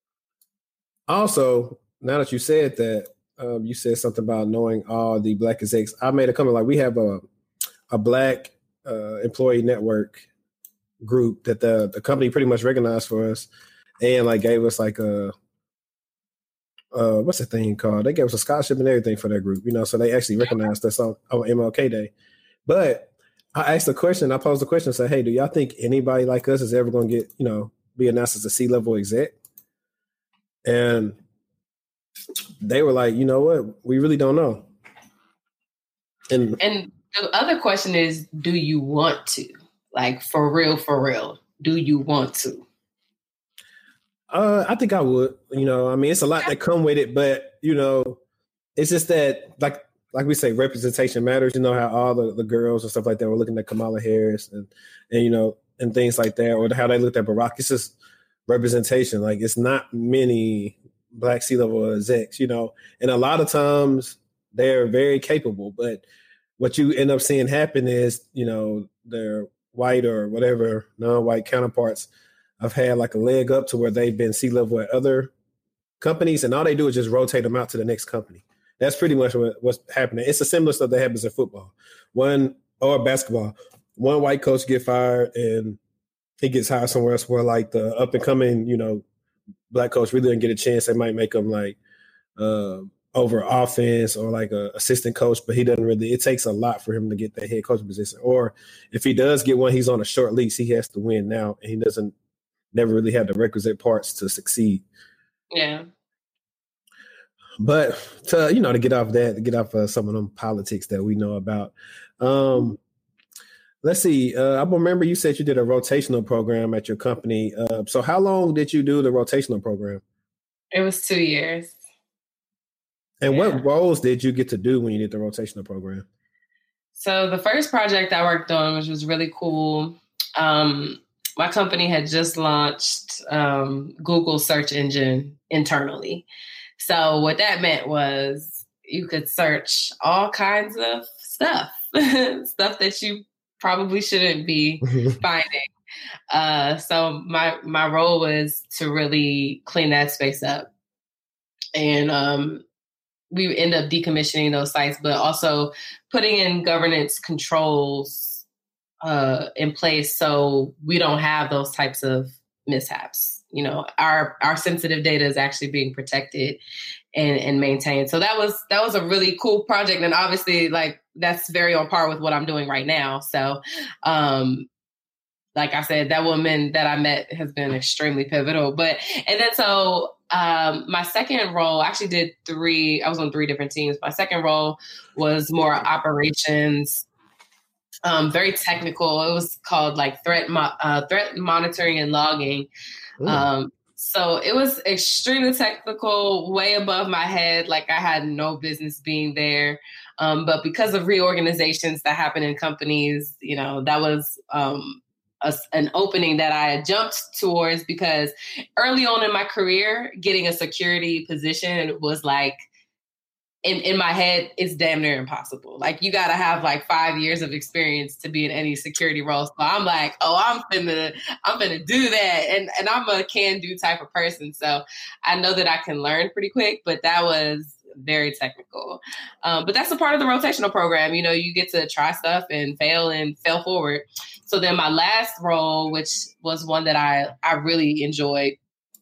also, now that you said that, um, you said something about knowing all the Black execs. I made a comment like we have a a Black uh, employee network group that the the company pretty much recognized for us, and like gave us like a uh, what's the thing called? They gave us a scholarship and everything for that group, you know, so they actually recognized us on, on M L K Day. But I asked a question, I posed a question and said, hey, do y'all think anybody like us is ever going to get, you know, be announced as a C-level exec? And they were like, you know what? We really don't know. And, and the other question is, do you want to? Like, for real, for real, do you want to? Uh, I think I would. You know, I mean, it's a lot that come with it, but, you know, it's just that, like, like we say, representation matters. You know, how all the, the girls and stuff like that were looking at Kamala Harris and, and, you know, and things like that, or how they looked at Barack. It's just representation. Like, it's not many Black C-level execs, you know, and a lot of times they're very capable, but what you end up seeing happen is, you know, their white or whatever non-white counterparts have had like a leg up to where they've been C-level at other companies, and all they do is just rotate them out to the next company. That's pretty much what, what's happening. It's a similar stuff that happens in football, one or basketball. One white coach get fired and he gets hired somewhere else where like the up and coming, you know, Black coach really didn't get a chance. They might make him like uh, over offense or like a assistant coach, but he doesn't really. It takes a lot for him to get that head coach position. Or if he does get one, he's on a short lease. He has to win now, and he doesn't never really have the requisite parts to succeed. Yeah. But to, you know, to get off that, to get off uh, some of them politics that we know about. Um, let's see. Uh, I remember you said you did a rotational program at your company. Uh, so how long did you do the rotational program? It was two years. And yeah. what roles did you get to do when you did the rotational program? So the first project I worked on, which was really cool, um, my company had just launched um, Google search engine internally. So what that meant was you could search all kinds of stuff, stuff that you probably shouldn't be finding. Uh, so my my role was to really clean that space up. And um, we end up decommissioning those sites, but also putting in governance controls uh, in place so we don't have those types of mishaps. You know, our our sensitive data is actually being protected and, and maintained. So that was that was a really cool project. And obviously, like, that's very on par with what I'm doing right now. So, um, like I said, that woman that I met has been extremely pivotal. But and then so um, my second role, I actually did three. I was on three different teams. My second role was more operations. Um, very technical. It was called like threat mo- uh, threat monitoring and logging. Um, so it was extremely technical, way above my head. Like, I had no business being there. Um, but because of reorganizations that happen in companies, you know, that was um, a, an opening that I jumped towards, because early on in my career, getting a security position was like, In, in my head, it's damn near impossible. Like, you got to have like five years of experience to be in any security role. So I'm like, oh, I'm finna, I'm finna do that. And and I'm a can-do type of person. So I know that I can learn pretty quick, but that was very technical. Um, but that's a part of the rotational program. You know, you get to try stuff and fail and fail forward. So then my last role, which was one that I, I really enjoyed,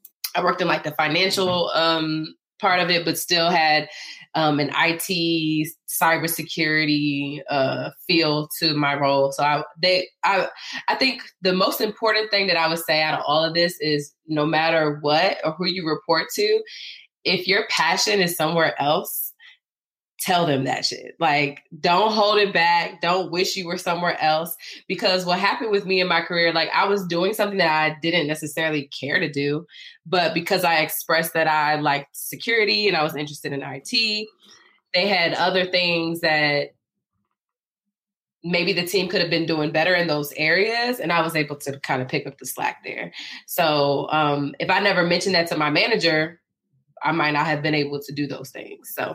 I worked in like the financial um, part of it, but still had Um, an I T cybersecurity uh, feel to my role. So I, they, I, I think the most important thing that I would say out of all of this is, no matter what or who you report to, if your passion is somewhere else, tell them that shit. Like, don't hold it back. Don't wish you were somewhere else. Because what happened with me in my career, like, I was doing something that I didn't necessarily care to do, but because I expressed that I liked security and I was interested in I T, they had other things that maybe the team could have been doing better in those areas. And I was able to kind of pick up the slack there. So um, if I never mentioned that to my manager, I might not have been able to do those things. So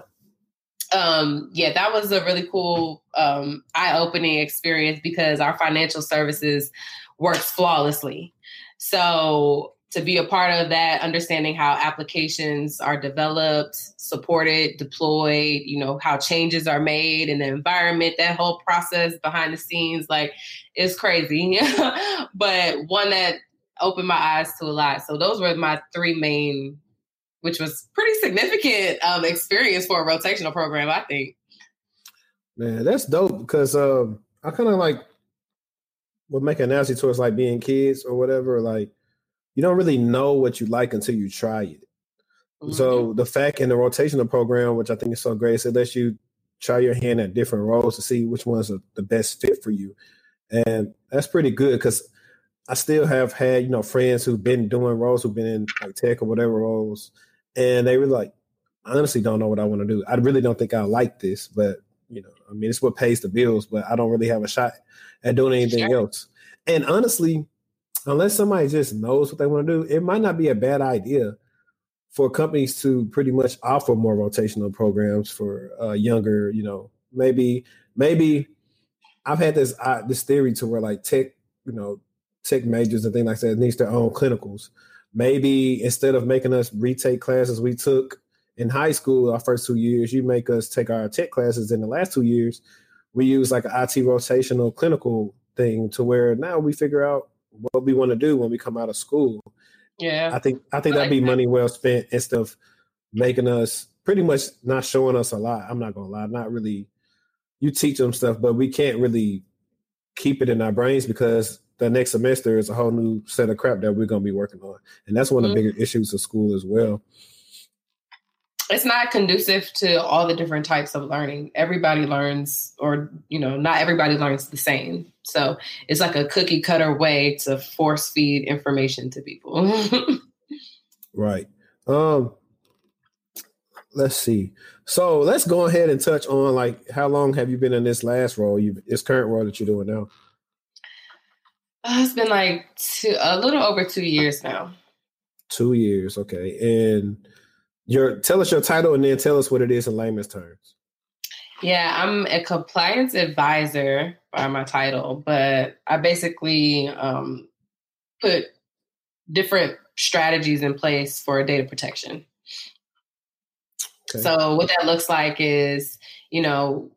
Um, yeah, that was a really cool, um, eye-opening experience, because our financial services works flawlessly. So to be a part of that, understanding how applications are developed, supported, deployed, you know, how changes are made in the environment, that whole process behind the scenes, like, it's crazy, but one that opened my eyes to a lot. So those were my three main, which was pretty significant um, experience for a rotational program, I think. Man, that's dope because um, I kind of like would make an analogy towards like being kids or whatever. Like you don't really know what you like until you try it. Mm-hmm. So the fact in the rotational program, which I think is so great, is it lets you try your hand at different roles to see which ones are the best fit for you. And that's pretty good because I still have had, you know, friends who've been doing roles, who've been in like tech or whatever roles, and they were like, I honestly don't know what I want to do. I really don't think I like this, but, you know, I mean, it's what pays the bills, but I don't really have a shot at doing anything sure. else. And honestly, unless somebody just knows what they want to do, it might not be a bad idea for companies to pretty much offer more rotational programs for uh, younger, you know, maybe, maybe I've had this uh, this theory to where like tech, you know, tech majors and things like that needs their own clinicals. Maybe instead of making us retake classes we took in high school, our first two years, you make us take our tech classes in the last two years. We use like an I T rotational clinical thing to where now we figure out what we want to do when we come out of school. Yeah, I think I think that'd be money well spent instead of making us pretty much not showing us a lot. I'm not gonna lie, not really. You teach them stuff, but we can't really keep it in our brains because the next semester is a whole new set of crap that we're gonna be working on, and that's one of the mm-hmm. bigger issues of school as well. It's not conducive to all the different types of learning. Everybody learns, or, you know, not everybody learns the same. So it's like a cookie cutter way to force feed information to people. Right. Um, let's see. So let's go ahead and touch on like, how long have you been in this last role, you this current role that you're doing now? Uh, it's been like two, a little over two years now. Two years. Okay. And Your tell us your title and then tell us what it is in layman's terms. Yeah, I'm a compliance advisor by my title, but I basically um, put different strategies in place for data protection. Okay. So what that looks like is, you know,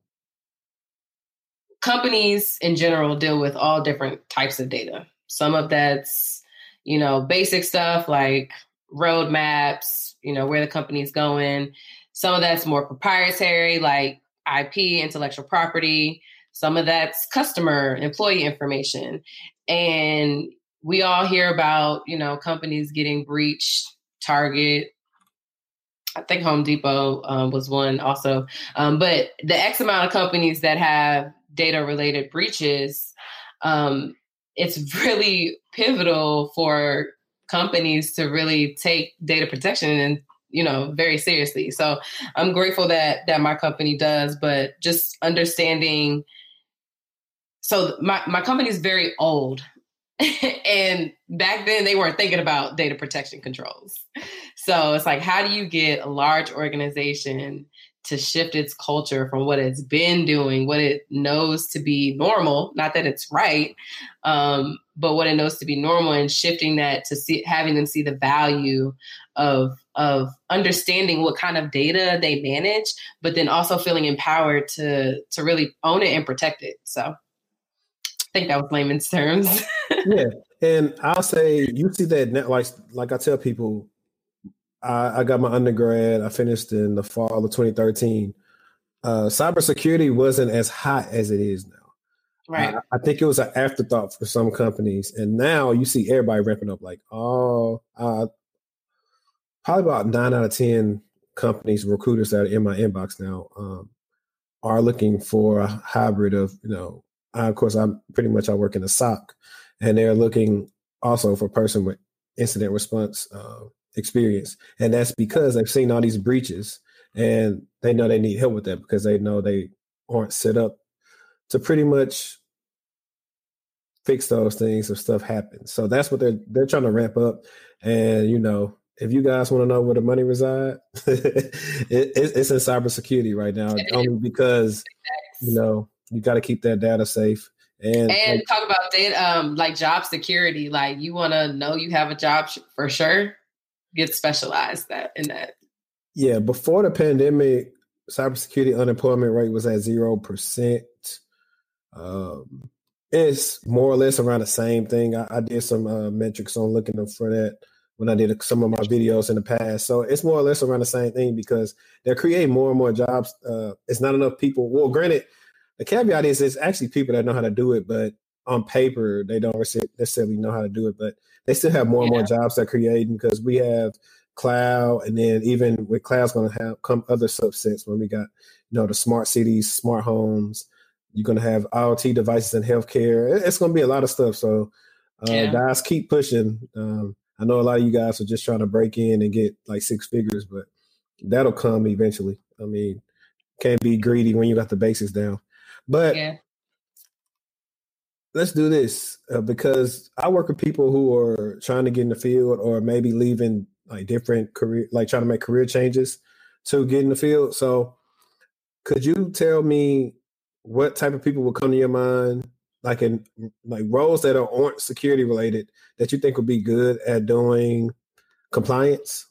companies in general deal with all different types of data. Some of that's, you know, basic stuff like roadmaps, you know, where the company's going. Some of that's more proprietary, like I P, intellectual property. Some of that's customer, employee information. And we all hear about, you know, companies getting breached, Target. I think Home Depot um, was one also. Um, but the X amount of companies that have data-related breaches, um, it's really pivotal for companies to really take data protection and, you know, very seriously. So I'm grateful that that my company does, but just understanding. So my, my company is very old. And back then they weren't thinking about data protection controls. So it's like, how do you get a large organization to shift its culture from what it's been doing, what it knows to be normal, not that it's right, um, but what it knows to be normal, and shifting that to see, having them see the value of, of understanding what kind of data they manage, but then also feeling empowered to, to really own it and protect it. So I think that was layman's terms. Yeah. And I'll say, you see that, like, like I tell people, I, I got my undergrad. I finished in the fall of twenty thirteen. Uh, cybersecurity wasn't as hot as it is now. Right. I, I think it was an afterthought for some companies. And now you see everybody ramping up like, oh, uh, probably about nine out of ten companies, recruiters that are in my inbox now um, are looking for a hybrid of, you know, I, of course, I'm pretty much, I work in a S O C, and they're looking also for a person with incident response uh, experience. And that's because they've seen all these breaches and they know they need help with that because they know they aren't set up to pretty much fix those things if stuff happens. So that's what they're, they're trying to ramp up. And, you know, if you guys want to know where the money resides, it, it, it's in cybersecurity right now, only because, you know, you got to keep that data safe. And, and like, talk about data, um, like job security. Like, you want to know you have a job sh- for sure. Get specialized that in that. Yeah, before the pandemic, cybersecurity unemployment rate was at zero percent. Um, it's more or less around the same thing. I, I did some uh, metrics on looking for that when I did some of my videos in the past. So it's more or less around the same thing because they're creating more and more jobs. Uh, it's not enough people. Well, granted, the caveat is it's actually people that know how to do it, but on paper, they don't necessarily know how to do it. But they still have more yeah. and more jobs they're creating because we have cloud, and then even with cloud's going to have come other subsets when we got, you know, the smart cities, smart homes. You're going to have IoT devices in healthcare. It's going to be a lot of stuff. So uh, yeah. guys, keep pushing. Um, I know a lot of you guys are just trying to break in and get like six figures, but that'll come eventually. I mean, can't be greedy when you got the basics down. But yeah. let's do this uh, because I work with people who are trying to get in the field or maybe leaving like different career, like trying to make career changes to get in the field. So could you tell me what type of people will come to your mind, like in like roles that are, aren't security related, that you think would be good at doing compliance?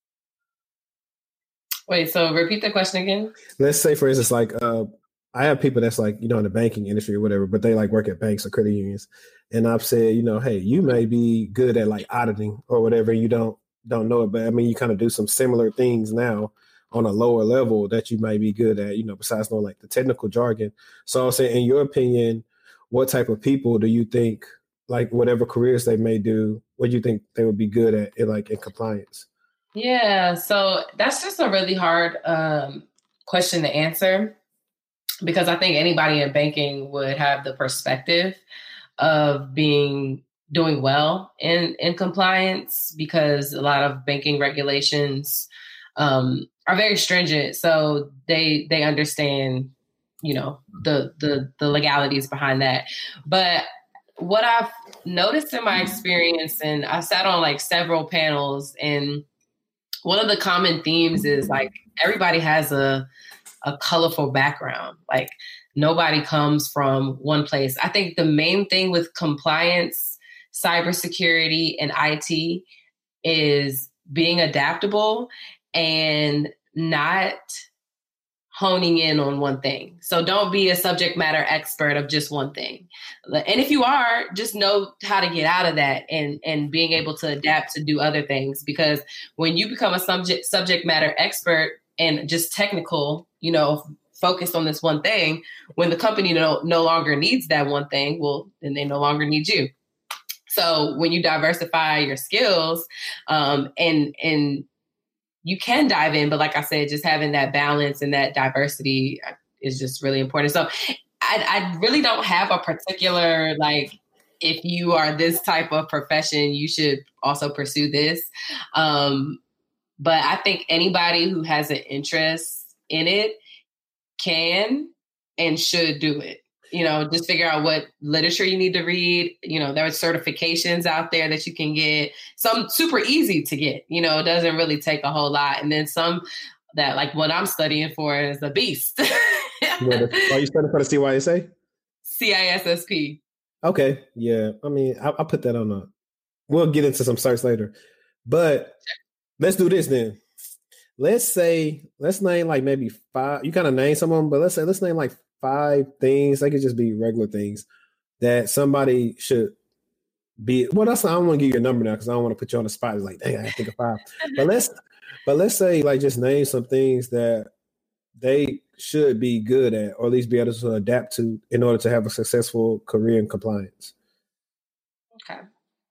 Wait, so repeat the question again. Let's say, for instance, like uh, I have people that's like, you know, in the banking industry or whatever, but they like work at banks or credit unions. And I've said, you know, hey, you may be good at like auditing or whatever. You don't don't know it, but I mean, you kind of do some similar things now on a lower level that you may be good at, you know, besides knowing like the technical jargon. So I'll say, in your opinion, what type of people do you think, like whatever careers they may do, what do you think they would be good at, in, like in compliance? Yeah, so that's just a really hard um, question to answer because I think anybody in banking would have the perspective of being doing well in, in compliance because a lot of banking regulations um, are very stringent. So they they understand, you know, the the the legalities behind that. But what I've noticed in my experience, and I sat on like several panels, and one of the common themes is like everybody has a a colorful background. Like nobody comes from one place. I think the main thing with compliance, cybersecurity, and I T is being adaptable and not honing in on one thing. So don't be a subject matter expert of just one thing. And if you are, just know how to get out of that and, and being able to adapt to do other things. Because when you become a subject subject matter expert and just technical, you know, focused on this one thing, when the company no, no longer needs that one thing, well, then they no longer need you. So when you diversify your skills um, and and you can dive in, but like I said, just having that balance and that diversity is just really important. So I, I really don't have a particular, like, if you are this type of profession, you should also pursue this. Um, but I think anybody who has an interest in it can and should do it. You know, just figure out what literature you need to read. You know, there are certifications out there that you can get. Some super easy to get, you know, it doesn't really take a whole lot. And then some that, like what I'm studying for, is a beast. Are you studying for the C Y S A? C I S S P. Okay. Yeah. I mean, I'll, I'll put that on a, we'll get into some search later. But let's do this then. Let's say, let's name like maybe five, you kind of name some of them, but let's say, let's name like five things. They could just be regular things that somebody should be. Well, that's I don't want to give you a number now because I don't want to put you on the spot. It's like, dang, I have to think of five. but let's, but let's say like just name some things that they should be good at, or at least be able to adapt to in order to have a successful career in compliance. Okay.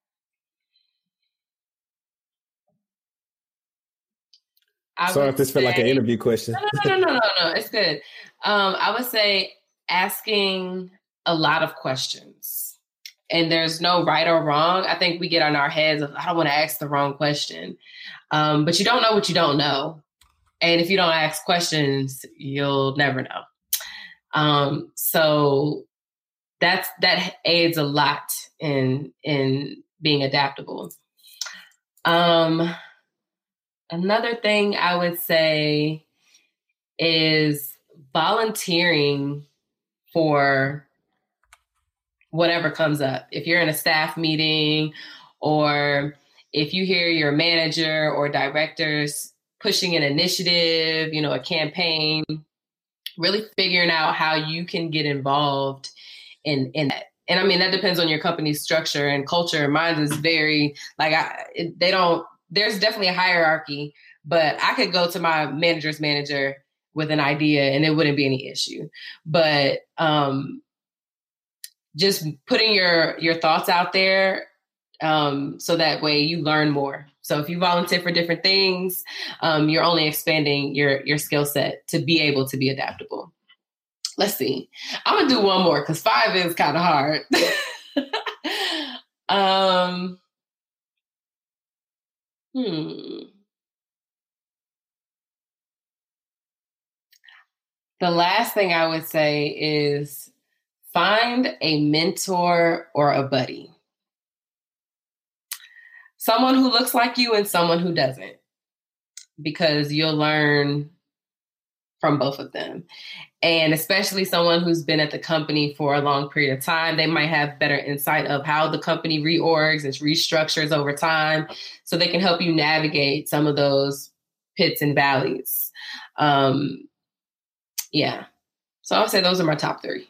I Sorry if this say, felt like an interview question. No, no, no, no, no, no. It's good. Um, I would say asking a lot of questions. And there's no right or wrong. I think we get on our heads of, I don't want to ask the wrong question. Um, but you don't know what you don't know. And if you don't ask questions, you'll never know. Um, so that's that aids a lot in in being adaptable. Um Another thing I would say is volunteering for whatever comes up. If you're in a staff meeting, or if you hear your manager or directors pushing an initiative, you know, a campaign, really figuring out how you can get involved in, in that and I mean, that depends on your company's structure and culture. Mine is very, like, I, it, they don't, there's definitely a hierarchy, but I could go to my manager's manager with an idea and it wouldn't be any issue. But um, just putting your, your thoughts out there um, so that way you learn more. So if you volunteer for different things, um, you're only expanding your, your skill set to be able to be adaptable. Let's see. I'm going to do one more because five is kind of hard. um, hmm. The last thing I would say is find a mentor or a buddy. Someone who looks like you and someone who doesn't, because you'll learn from both of them. And especially someone who's been at the company for a long period of time, they might have better insight of how the company reorgs and restructures over time, so they can help you navigate some of those pits and valleys. Um, yeah. So I'll say those are my top three.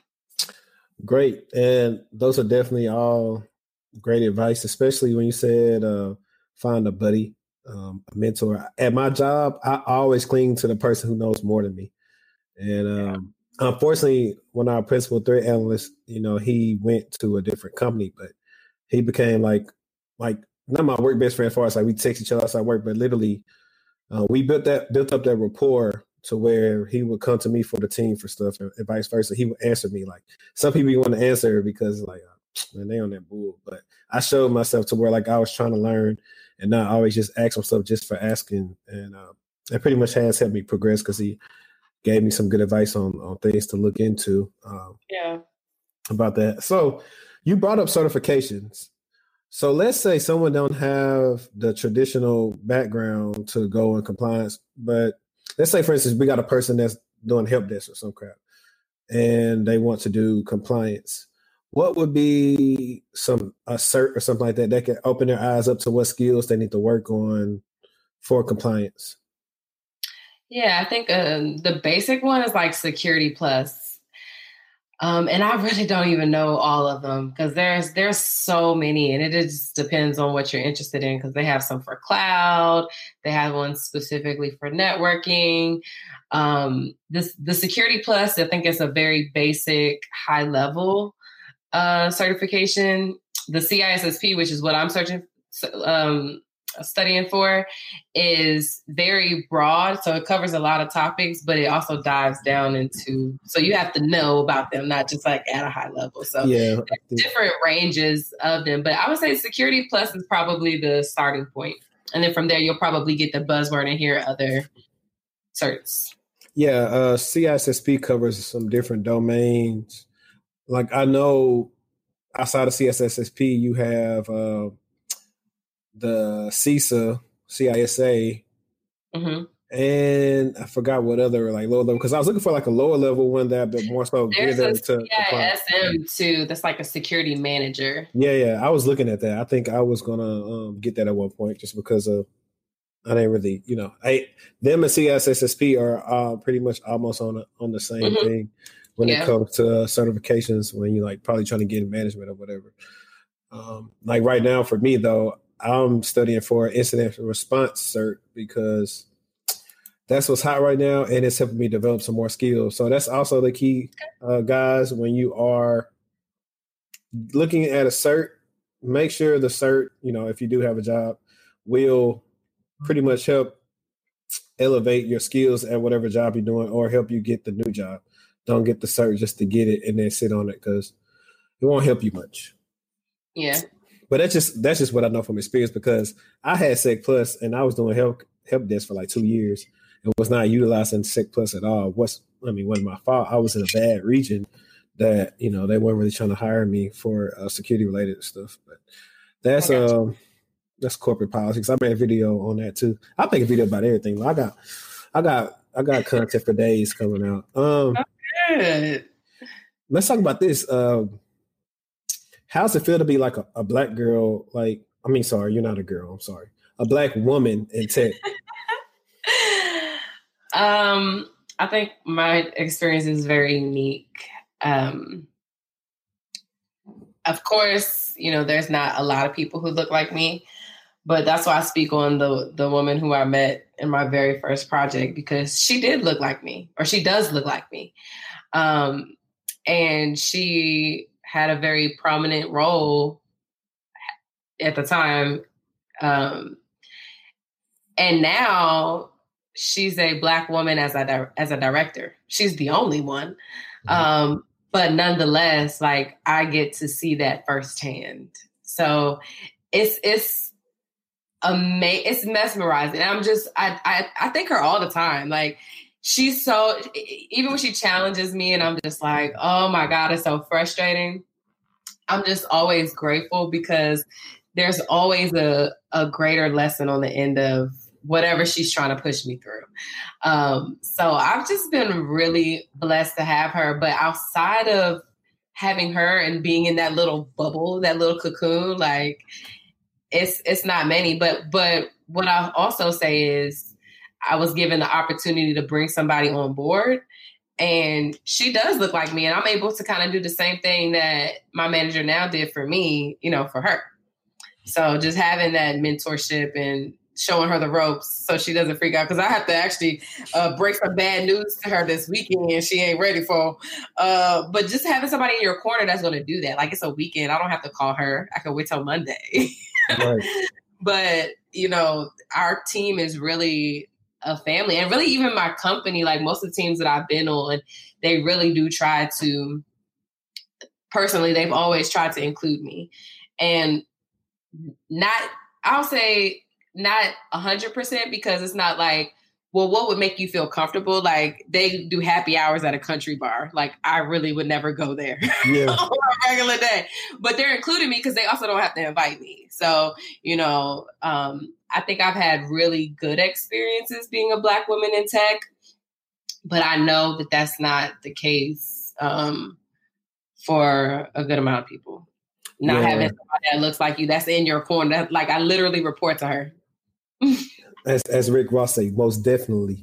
Great. And those are definitely all great advice, especially when you said uh, find a buddy, um, a mentor. At my job, I always cling to the person who knows more than me. And um, yeah. Unfortunately, when our principal threat analyst, you know, he went to a different company, but he became like, like not my work best friend as far as like we text each other outside work, but literally uh, we built that, built up that rapport to where he would come to me for the team for stuff and, and vice versa. He would answer me. Like some people you want to answer because like, uh, man, they on that bull. But I showed myself to where like I was trying to learn and not always just ask myself just for asking. And uh, that pretty much has helped me progress because he gave me some good advice on, on things to look into um, yeah. about that. So you brought up certifications. So let's say someone don't have the traditional background to go in compliance, but let's say, for instance, we got a person that's doing help desk or some crap, and they want to do compliance. What would be some a cert or something like that that can open their eyes up to what skills they need to work on for compliance? Yeah, I think um, the basic one is like Security Plus. Um, and I really don't even know all of them because there's there's so many, and it just depends on what you're interested in because they have some for cloud, they have one specifically for networking. Um, this the Security Plus, I think, is a very basic, high level uh, certification. The C I S S P, which is what I'm searching, um, studying for, is very broad, so it covers a lot of topics, but it also dives down into, so you have to know about them, not just like at a high level. So yeah, different ranges of them, but I would say Security Plus is probably the starting point, and then from there you'll probably get the buzzword and hear other certs. Yeah, uh, C I S S P covers some different domains. Like I know outside of C I S S P, you have uh, the CISA, C I S A, Mm-hmm. and I forgot what other like lower level, because I was looking for like a lower level one that but more so There's geared a to C I S M too. That's like a security manager. Yeah, yeah. I was looking at that. I think I was gonna um, get that at one point just because of I didn't really, you know, I them and C I S S P are uh, pretty much almost on a, on the same Mm-hmm. thing when Yeah. it comes to uh, certifications when you're like probably trying to get in management or whatever. Um, like right now for me though, I'm studying for an incident response cert because that's what's hot right now, and it's helping me develop some more skills. So that's also the key, uh, guys. When you are looking at a cert, make sure the cert, you know, if you do have a job, will pretty much help elevate your skills at whatever job you're doing or help you get the new job. Don't get the cert just to get it and then sit on it because it won't help you much. Yeah. But that's just that's just what I know from experience because I had Sec Plus and I was doing help help desk for like two years and was not utilizing Sec Plus at all. What's I mean, wasn't my fault. I was in a bad region that, you know, they weren't really trying to hire me for uh, security related stuff. But that's Okay. um that's corporate politics. I made a video on that too. I make a video about everything. I got I got I got content for days coming out. Um Oh, good. Let's talk about this. Um How's it feel to be like a, a black girl? Like, I mean, sorry, you're not a girl. I'm sorry. A black woman in tech. um, I think my experience is very unique. Um, of course, you know, there's not a lot of people who look like me, but that's why I speak on the the woman who I met in my very first project, because she did look like me, or she does look like me. Um, and she had a very prominent role at the time. Um, and now she's a Black woman as a, as a director. She's the only one. Mm-hmm. Um, but nonetheless, like, I get to see that firsthand. So it's, it's, ama- it's mesmerizing. I'm just, I, I, I think her all the time. Like, she's so, even when she challenges me and I'm just like, oh my God, it's so frustrating. I'm just always grateful, because there's always a, a greater lesson on the end of whatever she's trying to push me through. Um, so I've just been really blessed to have her. But outside of having her and being in that little bubble, that little cocoon, like, it's it's not many. But but what I also say is, I was given the opportunity to bring somebody on board, and she does look like me, and I'm able to kind of do the same thing that my manager now did for me, you know, for her. So just having that mentorship and showing her the ropes so she doesn't freak out, because I have to actually uh, break some bad news to her this weekend and she ain't ready for. Uh, but just having somebody in your corner that's going to do that. Like, it's a weekend. I don't have to call her. I can wait till Monday. Right. But, you know, our team is really a family, and really even my company, like most of the teams that I've been on, they really do try to, personally, they've always tried to include me. And not, I'll say not a hundred percent, because it's not like, well, what would make you feel comfortable? Like, they do happy hours at a country bar. Like, I really would never go there yeah. on a regular day, but they're including me because they also don't have to invite me. So, you know, um, I think I've had really good experiences being a Black woman in tech, but I know that that's not the case um, for a good amount of people. Not yeah. having somebody that looks like you, that's in your corner. That, like, I literally report to her. as, as Rick Ross say, most definitely.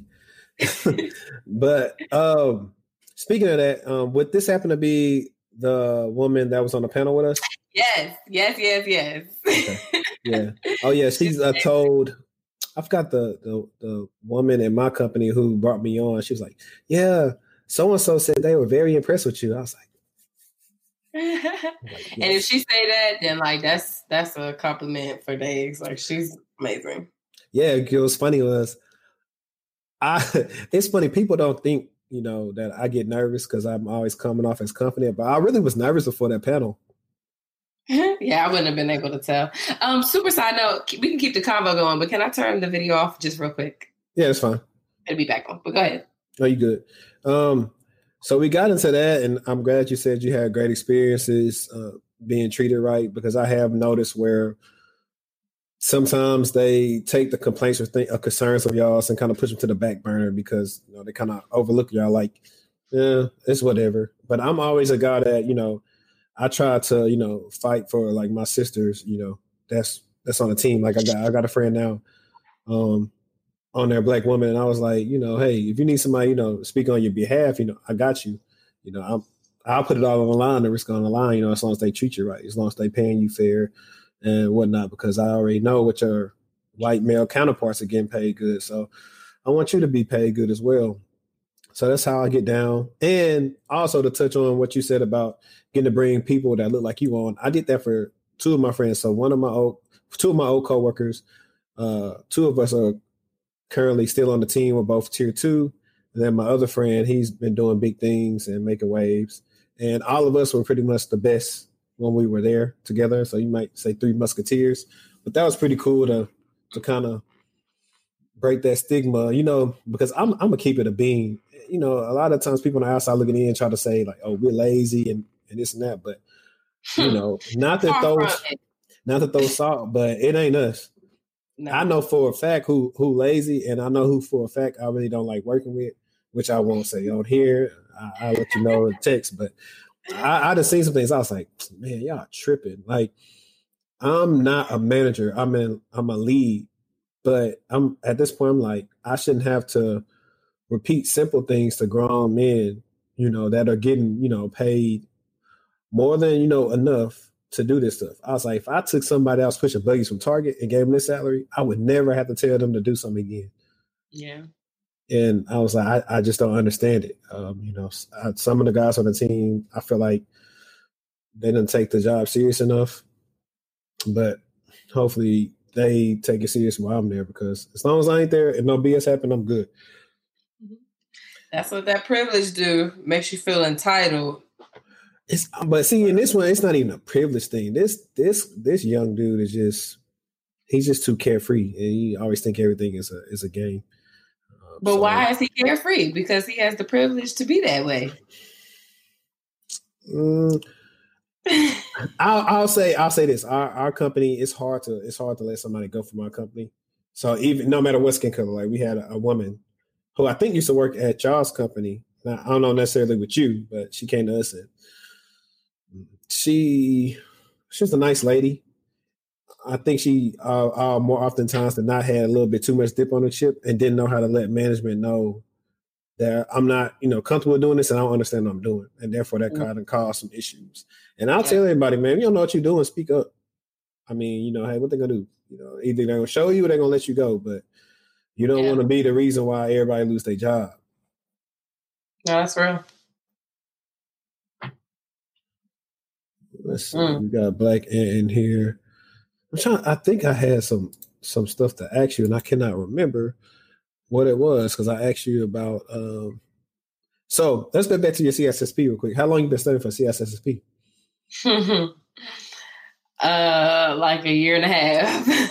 But um, speaking of that, um, would this happen to be the woman that was on the panel with us? Yes, yes, yes, yes. Okay. Yeah. Oh, yeah. She's uh, told, I forgot the, the the woman in my company who brought me on. She was like, yeah, so-and-so said they were very impressed with you. I was like, like, yes. And if she say that, then like that's that's a compliment for days. Like, she's amazing. Yeah, it was funny was I it's funny, people don't think, you know, that I get nervous because I'm always coming off as confident, but I really was nervous before that panel. Yeah, I wouldn't have been able to tell. Um, super side note, we can keep the convo going, but can I turn the video off just real quick? Yeah, it's fine. It'll be back on, but go ahead. Oh, you good. Um, so we got into that, and I'm glad you said you had great experiences uh, being treated right, because I have noticed where sometimes they take the complaints or, th- or concerns of y'all and kind of push them to the back burner because, you know, they kind of overlook y'all like, yeah, it's whatever. But I'm always a guy that, you know, I try to, you know, fight for like my sisters, you know, that's that's on the team. Like I got I got a friend now um, on their Black woman. And I was like, you know, hey, if you need somebody, you know, speak on your behalf, you know, I got you. You know, I'm, I'll put it all on the line, the risk on the line, you know, as long as they treat you right, as long as they paying you fair and whatnot, because I already know what your white male counterparts are getting paid good. So I want you to be paid good as well. So that's how I get down. And also to touch on what you said about getting to bring people that look like you on. I did that for two of my friends. So one of my old, two of my old coworkers, uh, two of us are currently still on the team. We're both tier two. And then my other friend, he's been doing big things and making waves. And all of us were pretty much the best when we were there together. So you might say three musketeers. But that was pretty cool to to kind of break that stigma, you know, because I'm I'm gonna keep it a beam. You know, a lot of times people on the outside looking in try to say like, oh, we're lazy and, and this and that. But, you know, not that those not that those salt, but it ain't us. No. I know for a fact who who lazy, and I know who for a fact I really don't like working with, which I won't say on here. I, I'll let you know in text. But I, I just seen some things. I was like, man, y'all tripping. Like, I'm not a manager. I'm in, I'm a lead. But I'm at this point, I'm like, I shouldn't have to repeat simple things to grown men, you know, that are getting, you know, paid more than, you know, enough to do this stuff. I was like, if I took somebody else pushing buggies from Target and gave them this salary, I would never have to tell them to do something again. Yeah. And I was like, I, I just don't understand it. Um, you know, I, some of the guys on the team, I feel like they didn't take the job serious enough. But hopefully they take it serious while I'm there, because as long as I ain't there and no B S happen, I'm good. That's what that privilege do. Makes you feel entitled. It's, but see, in this one, it's not even a privilege thing. This this this young dude is just he's just too carefree, and he always think everything is a is a game. Um, but so, why is he carefree? Because he has the privilege to be that way. Mm, I'll, I'll say I'll say this: our our company, it's hard to it's hard to let somebody go from our company. So even no matter what skin color, like we had a, a woman who I think used to work at y'all's company. Now, I don't know necessarily with you, but she came to us and she she was a nice lady. I think she uh, uh, more oftentimes than not had a little bit too much dip on the chip and didn't know how to let management know that I'm not, you know, comfortable doing this and I don't understand what I'm doing. And therefore that kind of caused some issues. And I'll yeah. tell everybody, man, if you don't know what you're doing, speak up. I mean, you know, hey, what they gonna do? You know, either they're gonna show you or they're gonna let you go. But you don't yeah. want to be the reason why everybody lose their job. No, that's real. Let's see. Mm. We got Black Ant in here. I'm trying. I think I had some some stuff to ask you, and I cannot remember what it was because I asked you about. Um, so let's go back to your C S S P real quick. How long you been studying for C S S P? uh, like a year and a half.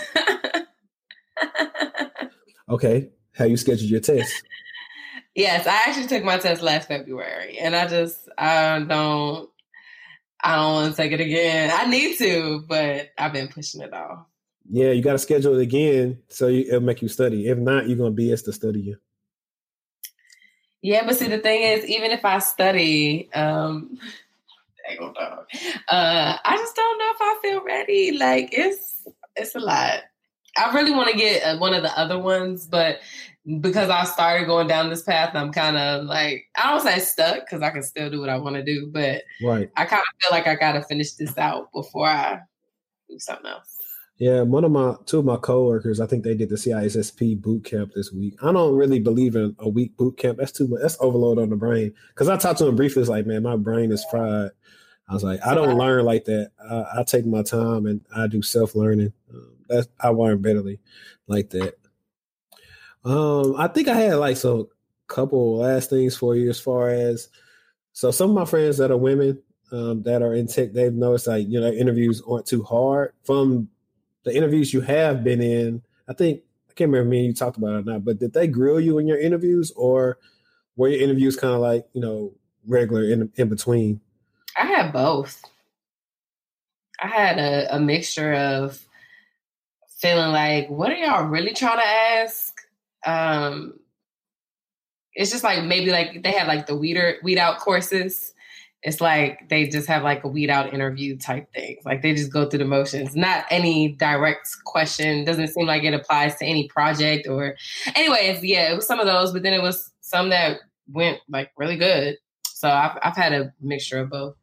Okay. How you scheduled your test? Yes, I actually took my test last February, and I just I don't. I don't want to take it again. I need to, but I've been pushing it off. Yeah, you got to schedule it again so you, it'll make you study. If not, you're going to B S to study you. Yeah, but see, the thing is, even if I study, um, uh, I just don't know if I feel ready. Like, it's it's a lot. I really want to get uh, one of the other ones, but because I started going down this path, I'm kind of like, I don't say stuck because I can still do what I want to do, but right. I kind of feel like I got to finish this out before I do something else. Yeah, one of my, two of my coworkers, I think they did the C I S S P boot camp this week. I don't really believe in a week boot camp. That's too much. That's overload on the brain. Because I talked to him briefly, it's like, man, my brain is fried. I was like, I don't learn like that. I, I take my time and I do self-learning. Um, that's I learn betterly like that. Um, I think I had like some couple last things for you as far as, so some of my friends that are women um, that are in tech, they've noticed like, you know, interviews aren't too hard. From the interviews you have been in, I think, I can't remember me and you talked about it or not, but did they grill you in your interviews or were your interviews kind of like, you know, regular in, in between? I had both. I had a, a mixture of feeling like, what are y'all really trying to ask? Um, it's just like maybe like they have like the weeder weed out courses. It's like they just have like a weed out interview type things. Like they just go through the motions. Not any direct question. Doesn't seem like it applies to any project or. Anyways, yeah, it was some of those, but then it was some that went like really good. So I've I've had a mixture of both.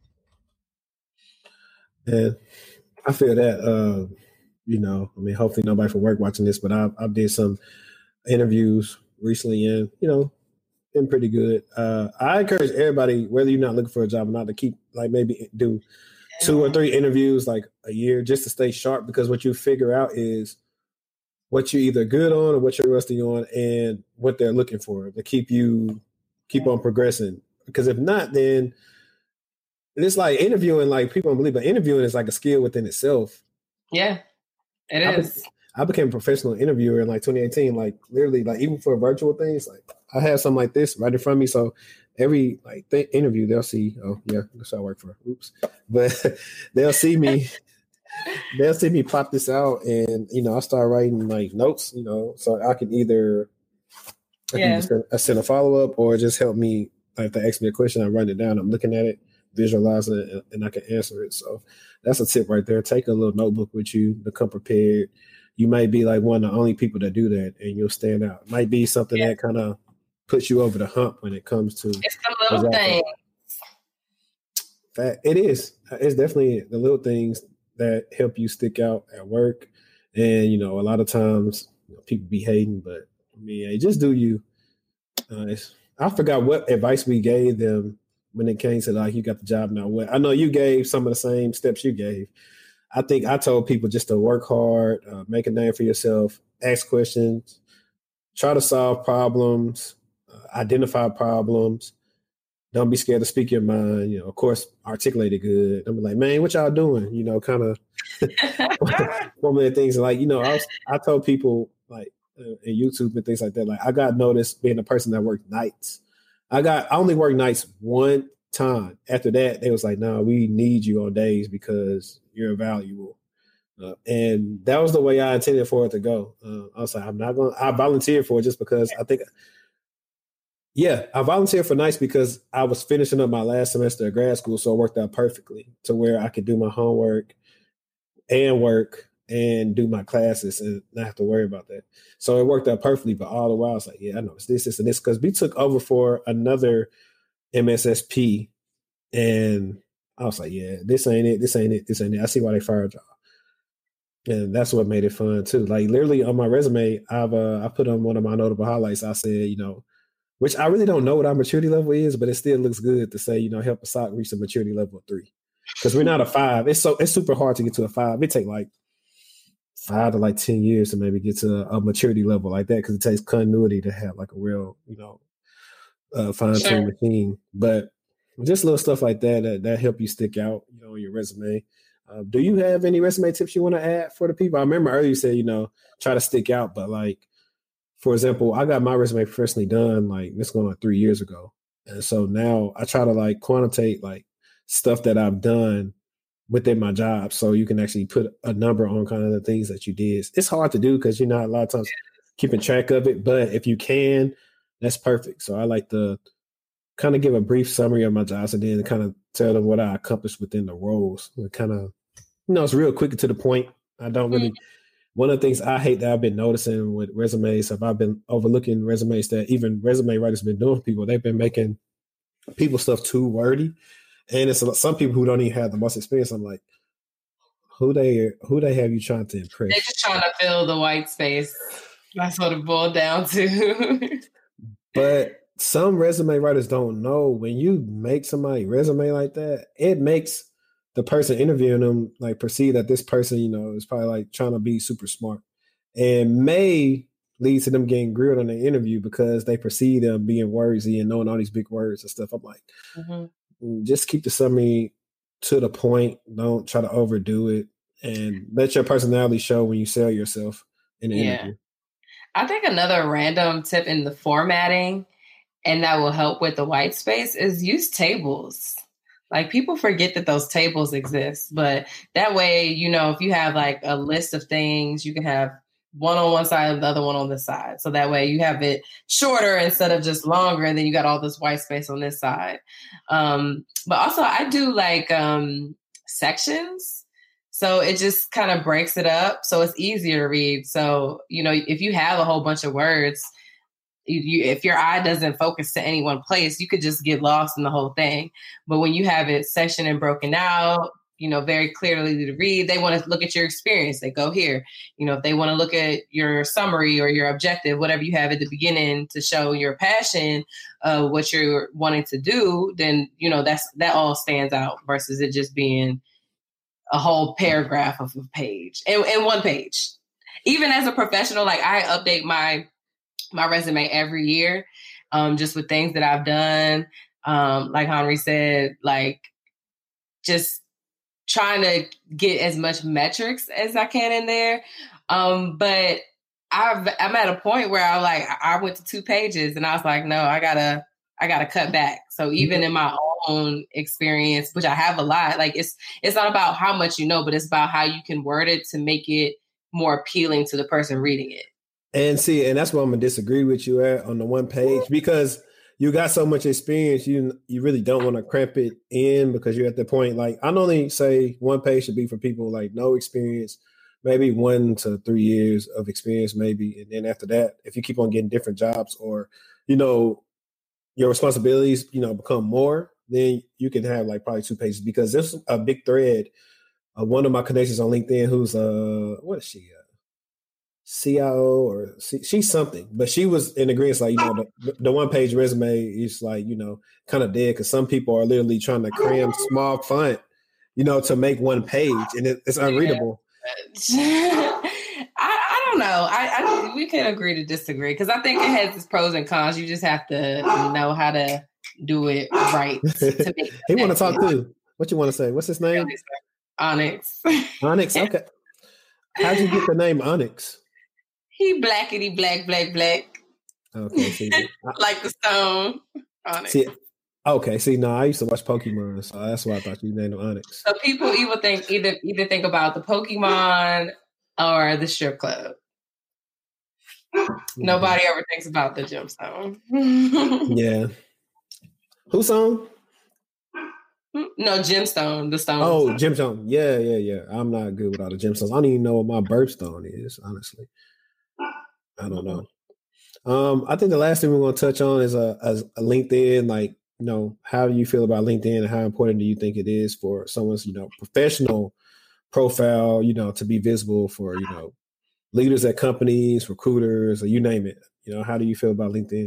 Yeah, I feel that. Uh, you know, I mean, hopefully nobody from work watching this, but I I did some interviews recently and, you know, been pretty good. Uh, I encourage everybody, whether you're not looking for a job or not, to keep like maybe do two or three interviews like a year just to stay sharp, because what you figure out is what you're either good on or what you're rusty on and what they're looking for to keep you keep on progressing. Because if not, then it's like interviewing, like people don't believe, but interviewing is like a skill within itself. Yeah, it I is. Be, I became a professional interviewer in like twenty eighteen, like literally, like even for virtual things, like I have something like this right in front of me. So every like th- interview, they'll see, oh yeah, that's what I work for. Oops. But they'll see me, they'll see me pop this out and, you know, I start writing like notes, you know, so I can either I yeah. can send, I send a follow-up or just help me, like if they ask me a question, I write it down, I'm looking at it, visualizing it, and, and I can answer it. So that's a tip right there. Take a little notebook with you to come prepared. You might be like one of the only people that do that and you'll stand out. It might be something yeah. that kind of puts you over the hump when it comes to it's the little things. Fact. It is. It's definitely the little things that help you stick out at work. And, you know, a lot of times you know, people be hating, but I mean, hey, just do you. Uh, I forgot what advice we gave them when it came to like, you got the job now. What I know you gave some of the same steps you gave. I think I told people just to work hard, uh, make a name for yourself, ask questions, try to solve problems, uh, identify problems. Don't be scared to speak your mind. You know, of course, articulate it good. I'm like, man, what y'all doing? You know, kind of one of the things like, you know, I, was, I told people like uh, in YouTube and things like that, like I got noticed being a person that worked nights. I got, I only worked nights one time. After that, they was like, no, nah, we need you on days because you're valuable. Uh, and that was the way I intended for it to go. Uh, I was like, I'm not going to, I volunteered for it just because I think, yeah, I volunteered for nights because I was finishing up my last semester of grad school. So it worked out perfectly to where I could do my homework and work and do my classes and not have to worry about that. So it worked out perfectly. But all the while I was like, yeah, I know it's this, this, and this. Because we took over for another M S S P and I was like, yeah, this ain't it. This ain't it. This ain't it. I see why they fired y'all. And that's what made it fun too. Like literally on my resume, I've uh, I put on one of my notable highlights. I said, you know, which I really don't know what our maturity level is, but it still looks good to say, you know, help a sock reach the maturity level of three. Because we're not a five. It's so it's super hard to get to a five. It take like five to like ten years to maybe get to a, a maturity level like that because it takes continuity to have like a real, you know, uh, fine-tuned sure. machine. But just little stuff like that that, that help you stick out, you know, on your resume. Uh, do you have any resume tips you want to add for the people? I remember earlier you said, you know, try to stick out, but like, for example, I got my resume professionally done like this going on three years ago. And so now I try to like quantitate like stuff that I've done within my job. So you can actually put a number on kind of the things that you did. It's hard to do because you're not a lot of times keeping track of it, but if you can, that's perfect. So I like to kind of give a brief summary of my jobs and then kind of tell them what I accomplished within the roles. It kind of, you know, it's real quick and to the point. I don't really, one of the things I hate that I've been noticing with resumes, if I've been overlooking resumes that even resume writers have been doing for people, they've been making people stuff too wordy. And it's some people who don't even have the most experience. I'm like, who they who they have you trying to impress? They're just trying to fill the white space. That's what it boiled down to. But some resume writers don't know when you make somebody resume like that, it makes the person interviewing them like perceive that this person, you know, is probably like trying to be super smart and may lead to them getting grilled on the interview because they perceive them being wordsy and knowing all these big words and stuff. I'm like, mm-hmm. just keep the summary to the point. Don't try to overdo it and let your personality show when you sell yourself in the yeah. interview. I think another random tip in the formatting, and that will help with the white space, is use tables. Like people forget that those tables exist, but that way, you know, if you have like a list of things, you can have one on one side and the other one on this side. So that way you have it shorter instead of just longer. And then you got all this white space on this side. Um, but also I do like um, sections. So it just kind of breaks it up. So it's easier to read. So, you know, if you have a whole bunch of words, You, if your eye doesn't focus to any one place, you could just get lost in the whole thing. But when you have it sectioned and broken out, you know, very clearly to read, they want to look at your experience. They go here. You know, if they want to look at your summary or your objective, whatever you have at the beginning to show your passion of what you're wanting to do, then, you know, that's that all stands out versus it just being a whole paragraph of a page and, and one page. Even as a professional, like I update my my resume every year, um, just with things that I've done. Um, like Henry said, like just trying to get as much metrics as I can in there. Um, but I've, I'm at a point where I like, I went to two pages and I was like, no, I gotta, I gotta cut back. So even in my own experience, which I have a lot, like it's, it's not about how much you know, but it's about how you can word it to make it more appealing to the person reading it. And see, and that's where I'm gonna disagree with you at on the one page because you got so much experience, you you really don't want to cramp it in because you're at the point like I normally say one page should be for people like no experience, maybe one to three years of experience, maybe, and then after that, if you keep on getting different jobs or you know your responsibilities, you know, become more, then you can have like probably two pages because there's a big thread. Uh, one of my connections on LinkedIn, who's uh, what is she? Uh, C I O or C- she's something, but she was in agreement. Like, you know, the, the one page resume is like, you know, kind of dead because some people are literally trying to cram small font, you know, to make one page, and it, it's unreadable. Yeah. I, I don't know. I, I we can agree to disagree because I think it has its pros and cons. You just have to know how to do it right. To make he want to talk too. What you want to say? What's his name? Onyx. Onyx. Okay. How'd you get the name Onyx? He blackity black black black. Okay, see, like the stone. Onyx. See, okay, see, no, I used to watch Pokemon, so that's why I thought you named him Onyx. So people either think either either think about the Pokemon or the strip club. Mm-hmm. Nobody ever thinks about the gemstone. Yeah. Whose song? No, gemstone. The stone. Oh, gemstone. Yeah, yeah, yeah. I'm not good with all the gemstones. I don't even know what my birthstone is, honestly. I don't know. Um, I think the last thing we're going to touch on is a, a, a LinkedIn. Like, you know, how do you feel about LinkedIn and how important do you think it is for someone's, you know, professional profile, you know, to be visible for, you know, leaders at companies, recruiters, or you name it. You know, how do you feel about LinkedIn?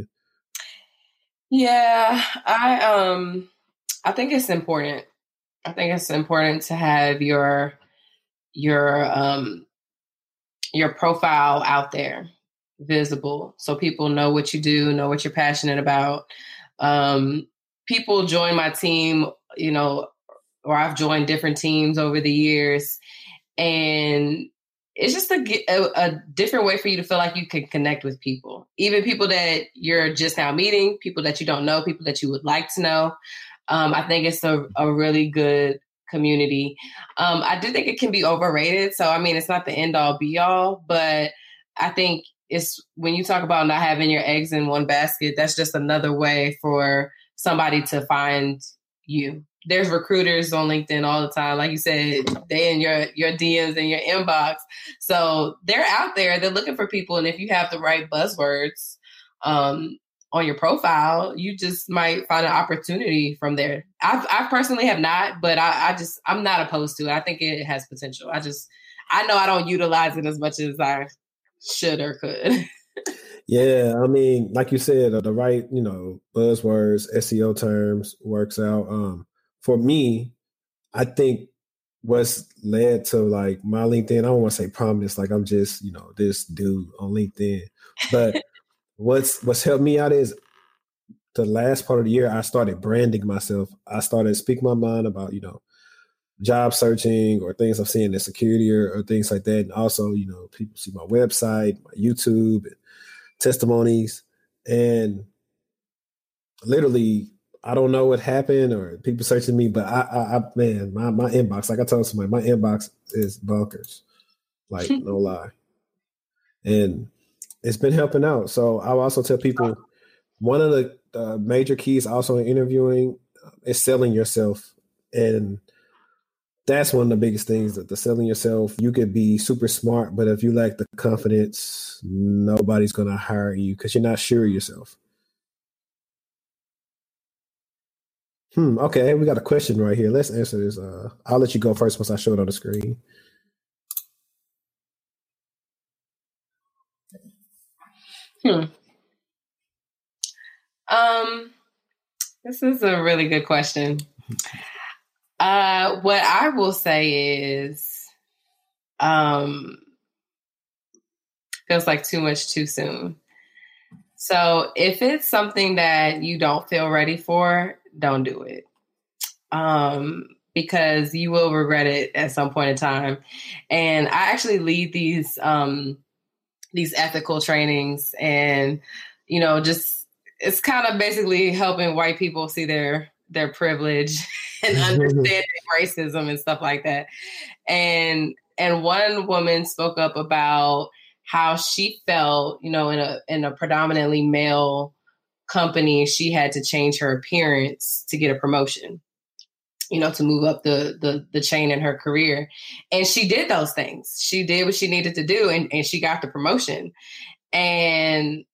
Yeah, I um, I think it's important. I think it's important to have your your um your profile out there, visible, so people know what you do, know what you're passionate about. Um, people join my team, you know, or I've joined different teams over the years, and it's just a, a, a different way for you to feel like you can connect with people, even people that you're just now meeting, people that you don't know, people that you would like to know. Um, I think it's a, a really good community. Um, I do think it can be overrated. So, I mean, it's not the end all be all, but I think it's when you talk about not having your eggs in one basket, that's just another way for somebody to find you. There's recruiters on LinkedIn all the time. Like you said, they in your, your D Ms and your inbox. So they're out there, they're looking for people. And if you have the right buzzwords um, on your profile, you just might find an opportunity from there. I've, I personally have not, but I, I just, I'm not opposed to it. I think it has potential. I just, I know I don't utilize it as much as I should or could. Yeah, I mean, like you said, the right, you know, buzzwords, S E O terms works out. Um, for me, I think what's led to like my LinkedIn, I don't want to say prominence, like I'm just, you know, this dude on LinkedIn. But what's what's helped me out is the last part of the year, I started branding myself. I started speaking my mind about, you know, job searching or things I'm seeing in security or, or things like that. And also, you know, people see my website, my YouTube, and testimonies, and literally, I don't know what happened or people searching me, but I, I, I man, my, my inbox, like I told somebody, my inbox is bonkers, like no lie. And it's been helping out. So I'll also tell people one of the uh, major keys also in interviewing is selling yourself. And that's one of the biggest things, that the selling yourself. You could be super smart, but if you lack the confidence, nobody's going to hire you because you're not sure of yourself. Hmm. Okay, we got a question right here. Let's answer this. Uh, I'll let you go first once I show it on the screen. Hmm. Um, this is a really good question. Uh, what I will say is, um, feels like too much too soon. So if it's something that you don't feel ready for, don't do it. Um, because you will regret it at some point in time. And I actually lead these, um, these ethical trainings, and, you know, just, it's kind of basically helping white people see their, their privilege and understanding racism and stuff like that. And, and one woman spoke up about how she felt, you know, in a, in a predominantly male company, she had to change her appearance to get a promotion, you know, to move up the, the, the chain in her career. And she did those things. She did what she needed to do, and, and she got the promotion. And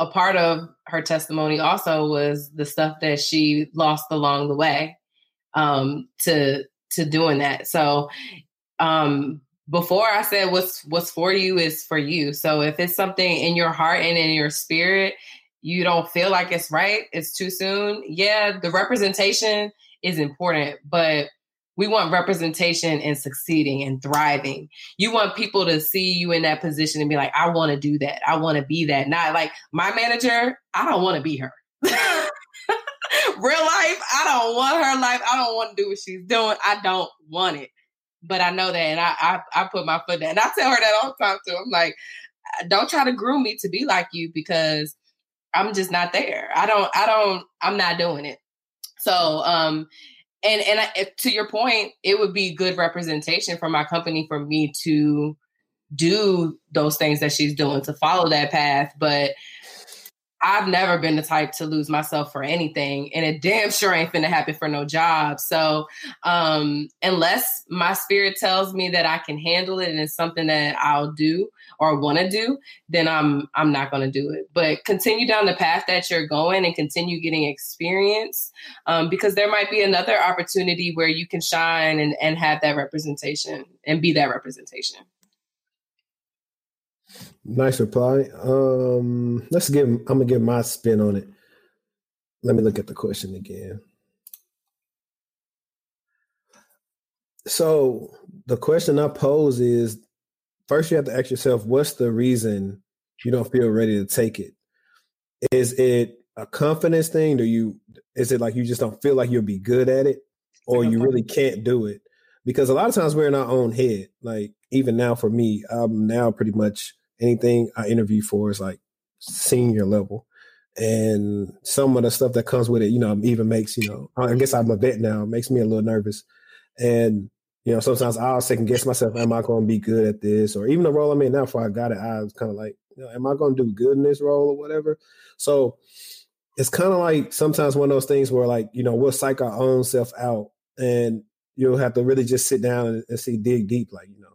a part of her testimony also was the stuff that she lost along the way um, to to doing that. So um, before I said what's what's for you is for you. So if it's something in your heart and in your spirit, you don't feel like it's right, it's too soon. Yeah, the representation is important, but we want representation and succeeding and thriving. You want people to see you in that position and be like, I want to do that. I want to be that. Not like my manager, I don't want to be her. Real life, I don't want her life. I don't want to do what she's doing. I don't want it. But I know that, and I, I, I put my foot down. And I tell her that all the time too. I'm like, don't try to groom me to be like you because I'm just not there. I don't, I don't, I'm not doing it. So, um, And and I, to your point, it would be good representation for my company for me to do those things that she's doing, to follow that path. But I've never been the type to lose myself for anything. And it damn sure ain't finna happen for no job. So um, unless my spirit tells me that I can handle it and it's something that I'll do or want to do, then I'm I'm not going to do it. But continue down the path that you're going and continue getting experience um, because there might be another opportunity where you can shine and, and have that representation and be that representation. Nice reply. Um, let's give. I'm gonna give my spin on it. Let me look at the question again. So the question I pose is: first, you have to ask yourself, what's the reason you don't feel ready to take it? Is it a confidence thing? Do you? Is it like you just don't feel like you'll be good at it, or you really can't do it? Because a lot of times we're in our own head. Like even now, for me, I'm now pretty much. Anything I interview for is like senior level. And some of the stuff that comes with it, you know, even makes, you know, I guess I'm a vet now, makes me a little nervous. And, you know, sometimes I'll second guess myself, am I going to be good at this? Or even the role I'm in now before I got it, I was kind of like, you know, am I going to do good in this role or whatever? So it's kind of like sometimes one of those things where like, you know, we'll psych our own self out and you'll have to really just sit down and, and see, dig deep, like, you know,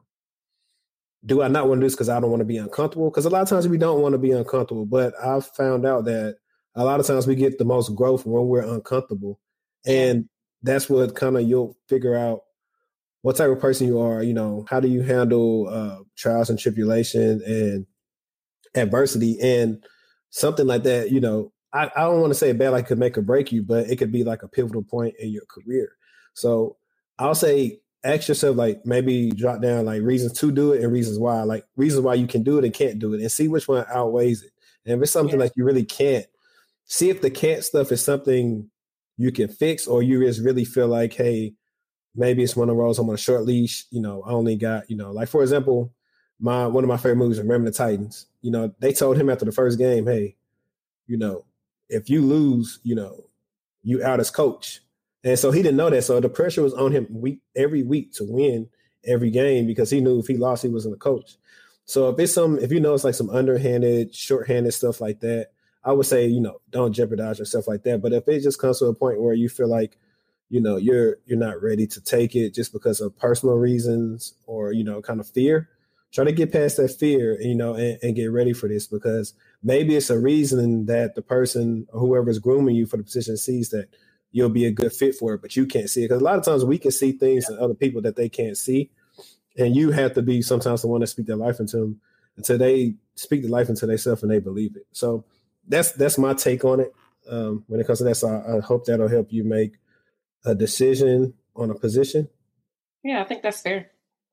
do I not want to do this because I don't want to be uncomfortable? Because a lot of times we don't want to be uncomfortable, but I've found out that a lot of times we get the most growth when we're uncomfortable. And that's what kind of you'll figure out what type of person you are. You know, how do you handle uh, trials and tribulation and adversity and something like that? You know, I, I don't want to say bad like could make or break you, but it could be like a pivotal point in your career. So I'll say, ask yourself, like maybe jot down like reasons to do it and reasons why, like reasons why you can do it and can't do it and see which one outweighs it. And if it's something yeah. like you really can't, see if the can't stuff is something you can fix or you just really feel like, hey, maybe it's one of the roles I'm on a short leash. You know, I only got, you know, like for example, my one of my favorite movies, Remember the Titans, you know, they told him after the first game, hey, you know, if you lose, you know, you out as coach. And so he didn't know that. So the pressure was on him week every week to win every game because he knew if he lost, he wasn't a coach. So if it's some, if you know it's like some underhanded, shorthanded stuff like that, I would say, you know, don't jeopardize yourself like that. But if it just comes to a point where you feel like, you know, you're you're not ready to take it just because of personal reasons or, you know, kind of fear, try to get past that fear, you know, and, and get ready for this because maybe it's a reason that the person or whoever's grooming you for the position sees that you'll be a good fit for it, but you can't see it. Because a lot of times we can see things in other people that they can't see. And you have to be sometimes the one to speak their life into them until they speak the life into themselves and they believe it. So that's that's my take on it um, when it comes to that. So I, I hope that'll help you make a decision on a position. Yeah, I think that's fair.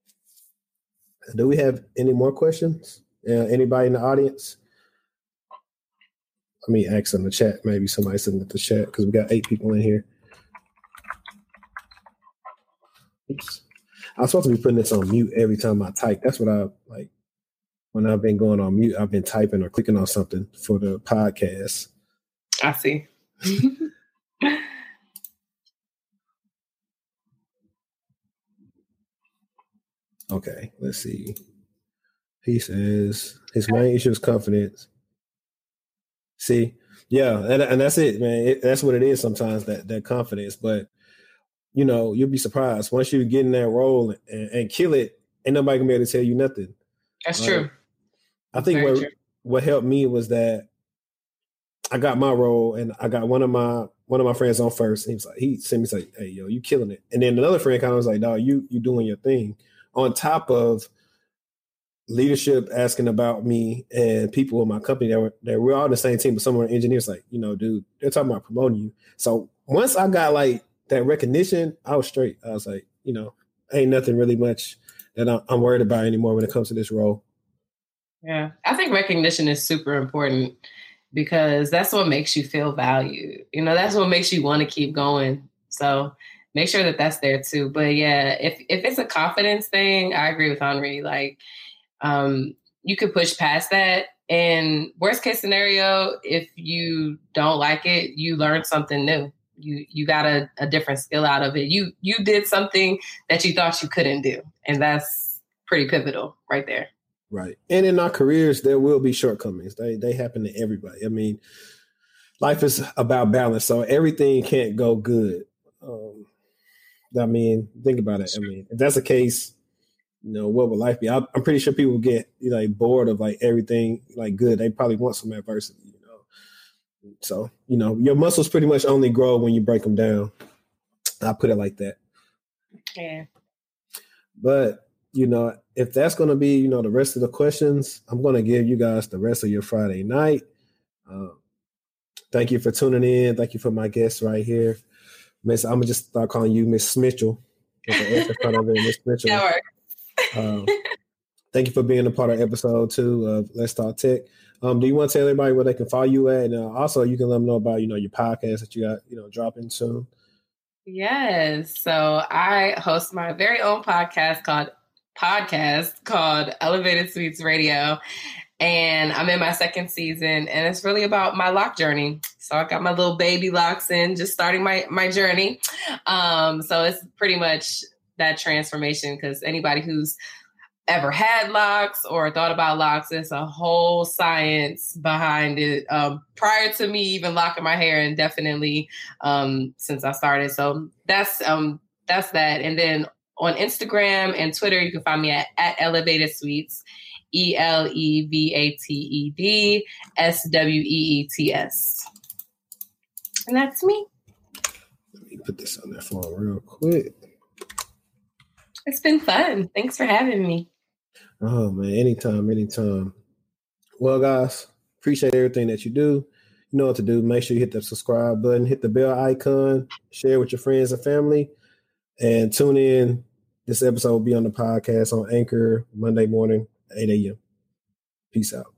Do we have any more questions? Uh, anybody in the audience? Let me ask in the chat. Maybe somebody's sitting at the chat because we got eight people in here. Oops. I'm supposed to be putting this on mute every time I type. That's what I like. When I've been going on mute, I've been typing or clicking on something for the podcast. I see. Okay, let's see. He says his main issue is confidence. See, yeah, and, and that's it, man. It, that's what it is sometimes, that that confidence. But, you know, you'll be surprised. Once you get in that role and, and kill it, ain't nobody gonna be able to tell you nothing. That's right? true. I think Very what true. what helped me was that I got my role, and I got one of my one of my friends on first. And he was like, he sent me like, "Hey, yo, you killing it." And then another friend kind of was like, "Dog, you you doing your thing." On top of leadership asking about me and people in my company that were that we're all the same team, but some of our engineers like, you know, dude, they're talking about promoting you. So once I got like that recognition, I was straight. I was like, you know, ain't nothing really much that I'm worried about anymore when it comes to this role. Yeah, I think recognition is super important because that's what makes you feel valued. You know, that's what makes you want to keep going. So make sure that that's there too. But yeah, if if it's a confidence thing, I agree with Henri. Like, um, you could push past that. And worst case scenario, if you don't like it, you learn something new. You you got a, a different skill out of it. You you did something that you thought you couldn't do. And that's pretty pivotal right there. Right. And in our careers, there will be shortcomings. They they happen to everybody. I mean, life is about balance. So everything can't go good. Um, I mean, think about it. I mean, if that's the case, you know, what would life be? I'm pretty sure people get like bored of like everything like good. They probably want some adversity, you know. So, you know, your muscles pretty much only grow when you break them down. I put it like that. Yeah. But, you know, if that's going to be, you know, the rest of the questions, I'm going to give you guys the rest of your Friday night. Uh, thank you for tuning in. Thank you for my guests right here. Miss, I'm going to just start calling you Miss Mitchell. Miss Mitchell. That works. Um, thank you for being a part of episode two of Let's Talk Tech. Um, do you want to tell everybody where they can follow you at? And uh, also, you can let them know about, you know, your podcast that you got, you know, dropping soon. Yes. So I host my very own podcast called podcast called Elevated Suites Radio. And I'm in my second season, and it's really about my lock journey. So I got my little baby locks in, just starting my, my journey. Um, so it's pretty much that transformation, because anybody who's ever had locks or thought about locks, there's a whole science behind it. Um, prior to me even locking my hair, and definitely um, since I started. So that's um, that's that. And then on Instagram and Twitter, you can find me at, at Elevated Suites, E L E V A T E D S W E E T S. And that's me. Let me put this on that phone real quick. It's been fun. Thanks for having me. Oh, man. Anytime, anytime. Well, guys, appreciate everything that you do. You know what to do. Make sure you hit the subscribe button, hit the bell icon, share with your friends and family, and tune in. This episode will be on the podcast on Anchor Monday morning, eight a.m. Peace out.